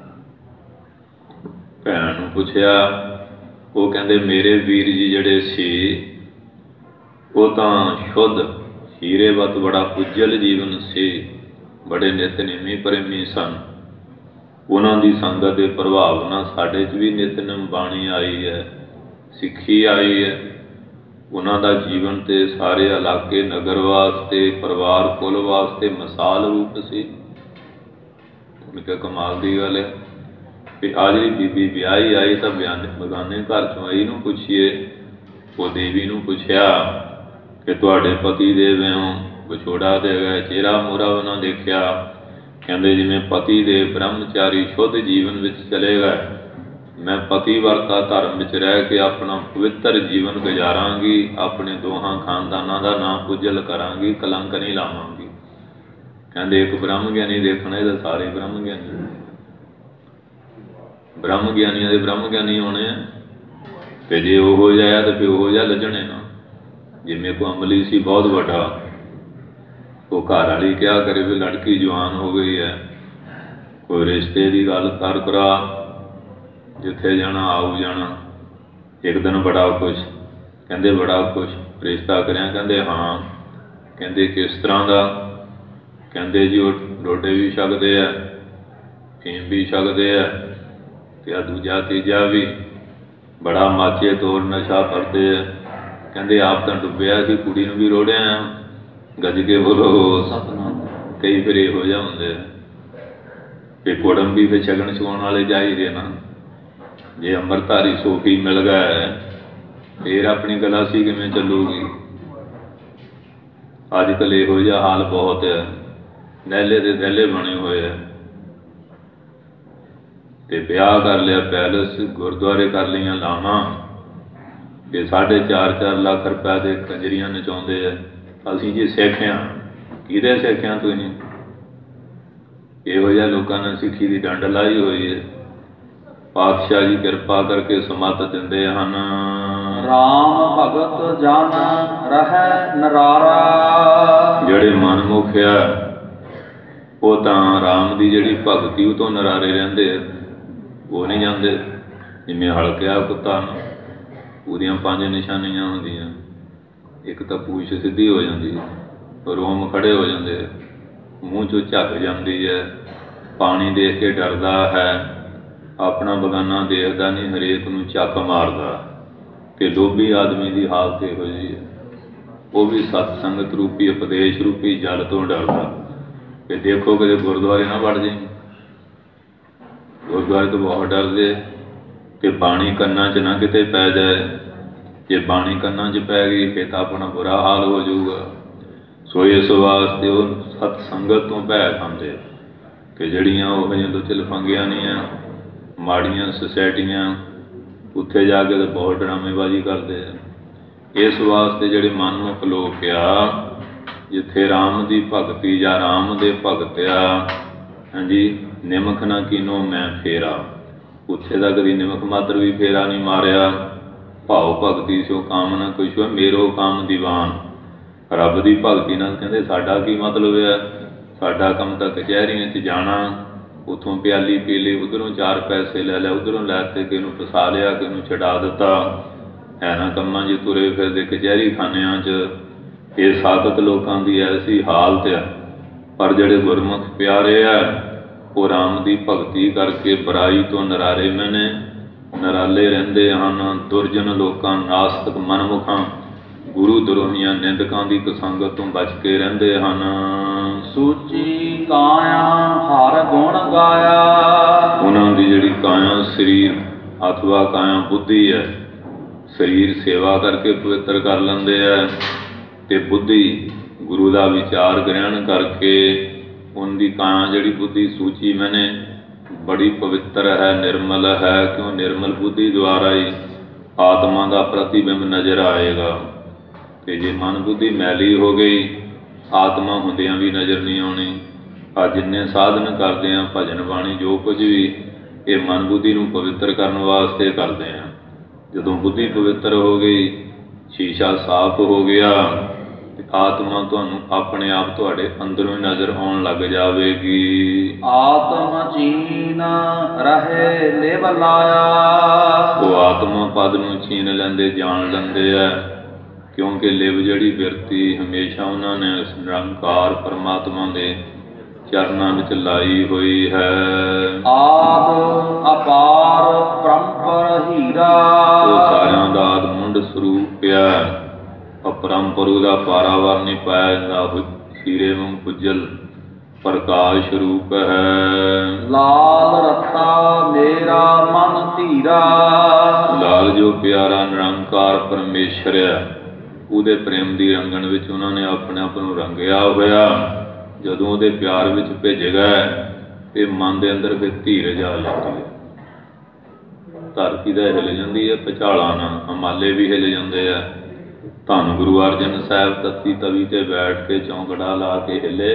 ਭੈਣ ਨੂੰ ਪੁੱਛਿਆ, ਉਹ ਕਹਿੰਦੇ ਮੇਰੇ ਵੀਰ ਜੀ ਜਿਹੜੇ ਸੀ ਉਹ ਤਾਂ ਸ਼ੁੱਧ ਹੀਰੇ ਵੱਤ ਬੜਾ ਉਜਲ ਜੀਵਨ ਸੀ, ਬੜੇ ਨਿਤਨੇਮੀ ਪ੍ਰੇਮੀ ਸਨ। ਉਹਨਾਂ ਦੀ ਸੰਗਤ ਦੇ ਪ੍ਰਭਾਵ ਨਾਲ ਸਾਡੇ 'ਚ ਵੀ ਨਿਤਨੇਮ ਬਾਣੀ ਆਈ ਹੈ, ਸਿੱਖੀ ਆਈ ਹੈ। ਉਹਨਾਂ ਦਾ ਜੀਵਨ ਤੇ ਸਾਰੇ ਇਲਾਕੇ ਨਗਰ ਵਾਸਤੇ, ਪਰਿਵਾਰ ਕੁਲ ਵਾਸਤੇ ਮਿਸਾਲ ਰੂਪ ਸੀ। ਉਹਨੇ ਕਿਹਾ ਕਮਾਲ ਦੀ ਗੱਲ ਹੈ ਵੀ ਆ ਜਿਹੜੀ ਬੀਬੀ ਵਿਆਹੀ ਆਈ ਤਾਂ ਬਿਆਨ ਬਗਾਨੇ ਘਰ ਚੋਂ ਆਈ ਨੂੰ ਪੁੱਛੀਏ। ਉਹ ਦੇਵੀ ਨੂੰ ਪੁੱਛਿਆ ਕਿ ਤੁਹਾਡੇ ਪਤੀ ਦੇਵ ਹੋ, ਵਿਛੋੜਾ ਦੇ ਗਏ, ਚਿਹਰਾ ਮੋਹਰਾ ਉਹਨਾਂ ਦੇਖਿਆ। ਕਹਿੰਦੇ ਜਿਵੇਂ ਪਤੀ ਦੇ ਬ੍ਰਹਮਚਾਰੀ ਸ਼ੁੱਧ ਜੀਵਨ ਵਿੱਚ ਚਲੇ ਗਏ, ਮੈਂ ਪਤੀ ਵਰਤਾ ਧਰਮ ਵਿੱਚ ਰਹਿ ਕੇ ਆਪਣਾ ਪਵਿੱਤਰ ਜੀਵਨ ਗੁਜ਼ਾਰਾਂਗੀ, ਆਪਣੇ ਦੋਹਾਂ ਖਾਨਦਾਨਾਂ ਦਾ ਨਾਮ ਉਜਲ ਕਰਾਂਗੀ, ਕਲੰਕ ਨਹੀਂ ਲਾਵਾਂਗੀ। ਕਹਿੰਦੇ ਇੱਕ ਬ੍ਰਹਮ ਗਿਆਨੀ ਦੇਖਣਾ, ਇਹਦਾ ਸਾਰੇ ਬ੍ਰਹਮ ਗਿਆਨੀ ਬ੍ਰਹਮ ਗਿਆਨੀਆਂ ਦੇ ਬ੍ਰਹਮ ਗਿਆਨੀ ਹੋਣੇ ਆ। ਤੇ ਜੇ ਉਹੋ ਜਿਹਾ ਤਾਂ ਫਿਰ ਉਹੋ ਜਿਹਾ ਲੱਜਣੇ ਨਾ। ਜਿਵੇਂ ਕੋਈ ਅਮਲੀ ਸੀ ਬਹੁਤ ਵੱਡਾ, ਉਹ ਘਰ ਵਾਲੀ ਕਿਹਾ ਕਰੇ ਵੀ ਲੜਕੀ ਜਵਾਨ ਹੋ ਗਈ ਹੈ, ਕੋਈ ਰਿਸ਼ਤੇ ਦੀ ਗੱਲ ਕਰ ਕਰਾ, ਜਿੱਥੇ ਜਾਣਾ ਆਊ ਜਾਣਾ। ਇੱਕ ਦਿਨ ਬੜਾ ਖੁਸ਼, ਕਹਿੰਦੇ ਬੜਾ ਖੁਸ਼ ਰਿਸ਼ਤਾ ਕਰਿਆ? ਕਹਿੰਦੇ ਹਾਂ। ਕਹਿੰਦੇ ਕਿਸ ਤਰ੍ਹਾਂ ਦਾ? ਕਹਿੰਦੇ ਜੀ ਉਹ ਡੋਡੇ ਵੀ ਛਕਦੇ ਆ, ਫੀਮ ਵੀ ਛਕਦੇ ਆ, ਤੇ ਆ ਦੂਜਾ ਤੀਜਾ ਵੀ ਬੜਾ ਮਾਚੇ ਤੋਰ ਨਸ਼ਾ ਕਰਦੇ ਆ। ਕਹਿੰਦੇ ਆਪ ਤਾਂ ਡੁੱਬਿਆ ਸੀ, ਕੁੜੀ ਨੂੰ ਵੀ ਰੋੜਿਆ ਆ। ਗੱਜ ਕੇ ਬੋਲੋ ਸਤਿਨਾਮ। ਕਈ ਫਿਰ ਇਹੋ ਜਿਹਾ ਹੁੰਦੇ ਆ ਕਿ ਕੁੜਮ ਵੀ ਫਿਰ ਛਕਣ ਛਕਾਉਣ ਵਾਲੇ ਚਾਹੀਦੇ ਨਾ। ਜੇ ਅੰਮ੍ਰਿਤਧਾਰੀ ਸੋਫੀ ਮਿਲ ਗਿਆ ਫਿਰ ਆਪਣੀ ਗਲਾਸੀ ਕਿਵੇਂ ਚੱਲੂਗੀ? ਅੱਜ ਕੱਲ੍ਹ ਇਹੋ ਜਿਹਾ ਹਾਲ ਬਹੁਤ ਹੈ, ਨਹਿਲੇ ਦੇ ਦਹਿਲੇ ਬਣੇ ਹੋਏ ਆ। ਤੇ ਵਿਆਹ ਕਰ ਲਿਆ ਪੈਲਸ, ਗੁਰਦੁਆਰੇ ਕਰ ਲਈਆਂ ਲਾਵਾਂ, ਤੇ ਸਾਢੇ ਚਾਰ ਚਾਰ ਲੱਖ ਰੁਪਏ ਦੇ ਕੰਜਰੀਆਂ ਨਚਾਉਂਦੇ ਆ। ਅਸੀਂ ਜੀ ਸਿੱਖ ਹਾਂ, ਕਿਹਦੇ ਸਿੱਖ ਹਾਂ? ਤੁਸੀਂ ਇਹੋ ਜਿਹਾ ਲੋਕਾਂ ਨੇ ਸਿੱਖੀ ਦੀ ਡੰਡ ਲਾਈ ਹੋਈ ਹੈ। ਪਾਤਸ਼ਾਹ ਜੀ ਕਿਰਪਾ ਕਰਕੇ ਸਮੱਤ ਦਿੰਦੇ ਹਨ, ਰਾਮ ਭਗਤ ਜਨ ਰਹਿ ਨਰਾਰਾ। ਜਿਹੜੇ ਮਨਮੁਖ ਆ ਉਹ ਤਾਂ ਰਾਮ ਦੀ ਜਿਹੜੀ ਭਗਤੀ ਉਹ ਤੋਂ ਨਰਾਰੇ ਰਹਿੰਦੇ ਆ, ਉਹ ਨਹੀਂ ਜਾਂਦੇ। ਜਿਵੇਂ ਹਲਕਿਆ ਕੁੱਤਾ ਨੂੰ, ਉਹਦੀਆਂ ਪੰਜ ਨਿਸ਼ਾਨੀਆਂ ਹੁੰਦੀਆਂ। ਇੱਕ ਤਾਂ ਪੂਛ ਸਿੱਧੀ ਹੋ ਜਾਂਦੀ ਹੈ, ਰੋਮ ਖੜੇ ਹੋ ਜਾਂਦੇ, ਮੂੰਹ 'ਚੋਂ ਝੱਗ ਜਾਂਦੀ ਹੈ, ਪਾਣੀ ਦੇਖ ਕੇ ਡਰਦਾ ਹੈ, ਆਪਣਾ ਬਗਾਨਾ ਦੇਖਦਾ ਨਹੀਂ, ਹਰੇਕ ਨੂੰ ਚੱਕ ਮਾਰਦਾ। ਤੇ ਲੋਭੀ ਆਦਮੀ ਦੀ ਹਾਲਤ ਇਹੋ ਜਿਹੀ ਹੈ, ਉਹ ਵੀ ਸਤ ਸੰਗਤ ਰੂਪੀ ਉਪਦੇਸ਼ ਰੂਪੀ ਜਲ ਤੋਂ ਡਰਦਾ ਕਿ ਦੇਖੋ ਕਿਤੇ ਗੁਰਦੁਆਰੇ ਨਾ ਵੜ ਜਾਈਂ। ਗੁਰਦੁਆਰੇ ਤੋਂ ਬਹੁਤ ਡਰਦੇ ਕਿ ਬਾਣੀ ਕੰਨਾਂ 'ਚ ਨਾ ਕਿਤੇ ਪੈ ਜਾਏ। ਜੇ ਬਾਣੀ ਕੰਨਾਂ 'ਚ ਪੈ ਗਈ ਫਿਰ ਤਾਂ ਆਪਣਾ ਬੁਰਾ ਹਾਲ ਹੋ ਜਾਊਗਾ। ਸੋ ਇਸ ਵਾਸਤੇ ਉਹ ਸਤ ਸੰਗਤ ਤੋਂ ਭੈ ਖਾਂਦੇ ਕਿ ਜਿਹੜੀਆਂ ਉਹ ਜਿਹੀਆਂ ਤੋਂ ਚਲਫੰਗੀਆਂ ਨਹੀਂ ਆ, ਮਾੜੀਆਂ ਸੁਸਾਇਟੀਆਂ, ਉੱਥੇ ਜਾ ਕੇ ਤਾਂ ਬਹੁਤ ਡਰਾਮੇਬਾਜ਼ੀ ਕਰਦੇ ਆ। ਇਸ ਵਾਸਤੇ ਜਿਹੜੇ ਮਨਮੁਖ ਲੋਕ ਆ, ਜਿੱਥੇ ਰਾਮ ਦੀ ਭਗਤੀ ਜਾਂ ਰਾਮ ਦੇ ਭਗਤ ਆ, ਹਾਂਜੀ, ਨਿਮਖ ਨਾ ਕੀਨੋ ਮੈਂ ਫੇਰਾ, ਉੱਥੇ ਦਾ ਕਦੀ ਨਿਮਕ ਮਾਤਰ ਵੀ ਫੇਰਾ ਨਹੀਂ ਮਾਰਿਆ। ਭਾਉ ਭਗਤੀ ਸਿਓ ਕਾਮ ਨਾ ਕੁਛ ਮੇਰੋ ਕਾਮ ਦੀਵਾਨ। ਰੱਬ ਦੀ ਭਗਤੀ ਨਾਲ ਕਹਿੰਦੇ ਸਾਡਾ ਕੀ ਮਤਲਬ ਹੈ, ਸਾਡਾ ਕੰਮ ਤਾਂ ਕਚਹਿਰੀਆਂ 'ਚ ਜਾਣਾ, ਉੱਥੋਂ ਪਿਆਲੀ ਪੀ ਲਈ, ਉੱਧਰੋਂ ਚਾਰ ਪੈਸੇ ਲੈ ਲਿਆ, ਉੱਧਰੋਂ ਲੈ ਕੇ ਕਿਸੇ ਨੂੰ ਫਸਾ ਲਿਆ, ਕਿਸੇ ਨੂੰ ਛਡਾ ਦਿੱਤਾ, ਇਹਨਾਂ ਕੰਮਾਂ 'ਚ ਤੁਰੇ ਫਿਰਦੇ ਕਚਹਿਰੀ ਖਾਨਿਆਂ 'ਚ। ਇਹ ਸਾਧਕ ਲੋਕਾਂ ਦੀ ਐਸੀ ਹਾਲਤ ਆ। ਪਰ ਜਿਹੜੇ ਗੁਰਮੁਖ ਪਿਆਰੇ ਆ ਉਹ ਰਾਮ ਦੀ ਭਗਤੀ ਕਰਕੇ ਬੁਰਾਈ ਤੋਂ ਨਰਾਰੇ ਮੈਨੇ ਨਰਾਲੇ ਰਹਿੰਦੇ ਹਨ। ਦੁਰਜਨ ਲੋਕਾਂ, ਨਾਸਤਕ ਮਨਮੁਖਾਂ, ਗੁਰੂ ਦਰੋਹੀਆਂ, ਨਿੰਦਕਾਂ ਦੀ ਕਸੰਗਤ ਤੋਂ ਬਚ ਕੇ ਰਹਿੰਦੇ ਹਨ। ਸੂਚੀ ਕਾਇਆ ਹਰ ਗੁਣ ਗਾਇਆ। ਉਹਨਾਂ ਦੀ ਜਿਹੜੀ ਕਾਇਆ ਸਰੀਰ ਅਥਵਾ ਕਾਇਆ ਬੁੱਧੀ ਹੈ, ਸਰੀਰ ਸੇਵਾ ਕਰਕੇ ਪਵਿੱਤਰ ਕਰ ਲੈਂਦੇ ਹੈ, ਅਤੇ ਬੁੱਧੀ ਗੁਰੂ ਦਾ ਵਿਚਾਰ ਗ੍ਰਹਿਣ ਕਰਕੇ ਉਹਦੀ ਕਾਇਆ ਜਿਹੜੀ ਬੁੱਧੀ ਸੂਚੀ ਮੈਨੇ ਬੜੀ ਪਵਿੱਤਰ ਹੈ, ਨਿਰਮਲ ਹੈ। ਕਿਉਂ? ਨਿਰਮਲ ਬੁੱਧੀ ਦੁਆਰਾ ਹੀ ਆਤਮਾ ਦਾ ਪ੍ਰਤੀਬਿੰਬ ਨਜ਼ਰ ਆਏਗਾ। ਅਤੇ ਜੇ ਮਨ ਬੁੱਧੀ ਮੈਲੀ ਹੋ ਗਈ, ਆਤਮਾ ਹੁੰਦਿਆਂ ਵੀ ਨਜ਼ਰ ਨਹੀਂ ਆਉਣੀ। ਆ ਜਿੰਨੇ ਸਾਧਨ ਕਰਦੇ ਹਾਂ, ਭਜਨ ਬਾਣੀ ਜੋ ਕੁਝ ਵੀ, ਇਹ ਮਨ ਬੁੱਧੀ ਨੂੰ ਪਵਿੱਤਰ ਕਰਨ ਵਾਸਤੇ ਕਰਦੇ ਹਾਂ। ਜਦੋਂ ਬੁੱਧੀ ਪਵਿੱਤਰ ਹੋ ਗਈ, ਸ਼ੀਸ਼ਾ ਸਾਫ਼ ਹੋ ਗਿਆ, ਆਤਮਾ ਤੁਹਾਨੂੰ ਆਪਣੇ ਆਪ ਤੁਹਾਡੇ ਅੰਦਰੋਂ ਹੀ ਨਜ਼ਰ ਆਉਣ ਲੱਗ ਜਾਵੇਗੀ। ਆਤਮ ਚੀਨ ਰਹੇ ਲਿਵ ਲਾਇਆ। ਉਹ ਆਤਮਾ ਪਦ ਨੂੰ ਛੀਨ ਲੈਂਦੇ, ਜਾਣ ਲੈਂਦੇ ਆ। ਕਿਉਂਕਿ ਲਿਵ ਜਿਹੜੀ ਬਿਰਤੀ ਹਮੇਸ਼ਾ ਉਹਨਾਂ ਨੇ ਇਸ ਨਿਰੰਕਾਰ ਪਰਮਾਤਮਾ ਦੇ ਚਰਨਾਂ ਵਿੱਚ ਲਾਈ ਹੋਈ ਹੈ। ਆਦ ਅਪਾਰ ਪਰੰਪਰ ਹੀਰਾ। ਉਹ ਸਾਰਿਆਂ ਦਾ ਆਦ ਮੁੰਡ ਸਰੂਪ ਪਿਆ, ਅਪਰੰਪਰੂ ਦਾ ਪਾਰਾਵਾਰ ਨਹੀਂ ਪਾਇਆ ਜਾਂਦਾ। ਹੀਰੇ ਵਾਂਗ ਪੁੱਜਲ ਪ੍ਰਕਾਸ਼ ਰੂਪ ਹੈ। ਲਾਲ ਰੱਤਾ ਮੇਰਾ ਮਨ ਧੀਰਾ। ਲਾਲ ਜੋ ਪਿਆਰਾ ਨਿਰੰਕਾਰ ਪਰਮੇਸ਼ਰ ਹੈ, ਉਹਦੇ ਪ੍ਰੇਮ ਦੀ ਰੰਗਣ ਵਿੱਚ ਉਹਨਾਂ ਨੇ ਆਪਣੇ ਆਪ ਨੂੰ ਰੰਗਿਆ ਹੋਇਆ। ਜਦੋਂ ਉਹਦੇ ਪਿਆਰ ਵਿੱਚ ਭਿੱਜ ਗਏ ਤੇ ਮਨ ਦੇ ਅੰਦਰ ਫਿਰ ਧੀਰਜ ਆ ਜਾਂਦੀ ਹੈ। ਧਰਤੀ ਦਾ ਹਿੱਲ ਜਾਂਦੀ ਹੈ, ਭੁਚਾਲਾਂ ਨਾਲ ਹਿਮਾਲੇ ਵੀ ਹਿੱਲ ਜਾਂਦੇ ਆ। ਧੰਨ ਗੁਰੂ ਅਰਜਨ ਸਾਹਿਬ ਤੱਤੀ ਤਵੀ ਤੇ ਬੈਠ ਕੇ ਚੌਂਕੜਾ ਲਾ ਕੇ ਹਿੱਲੇ।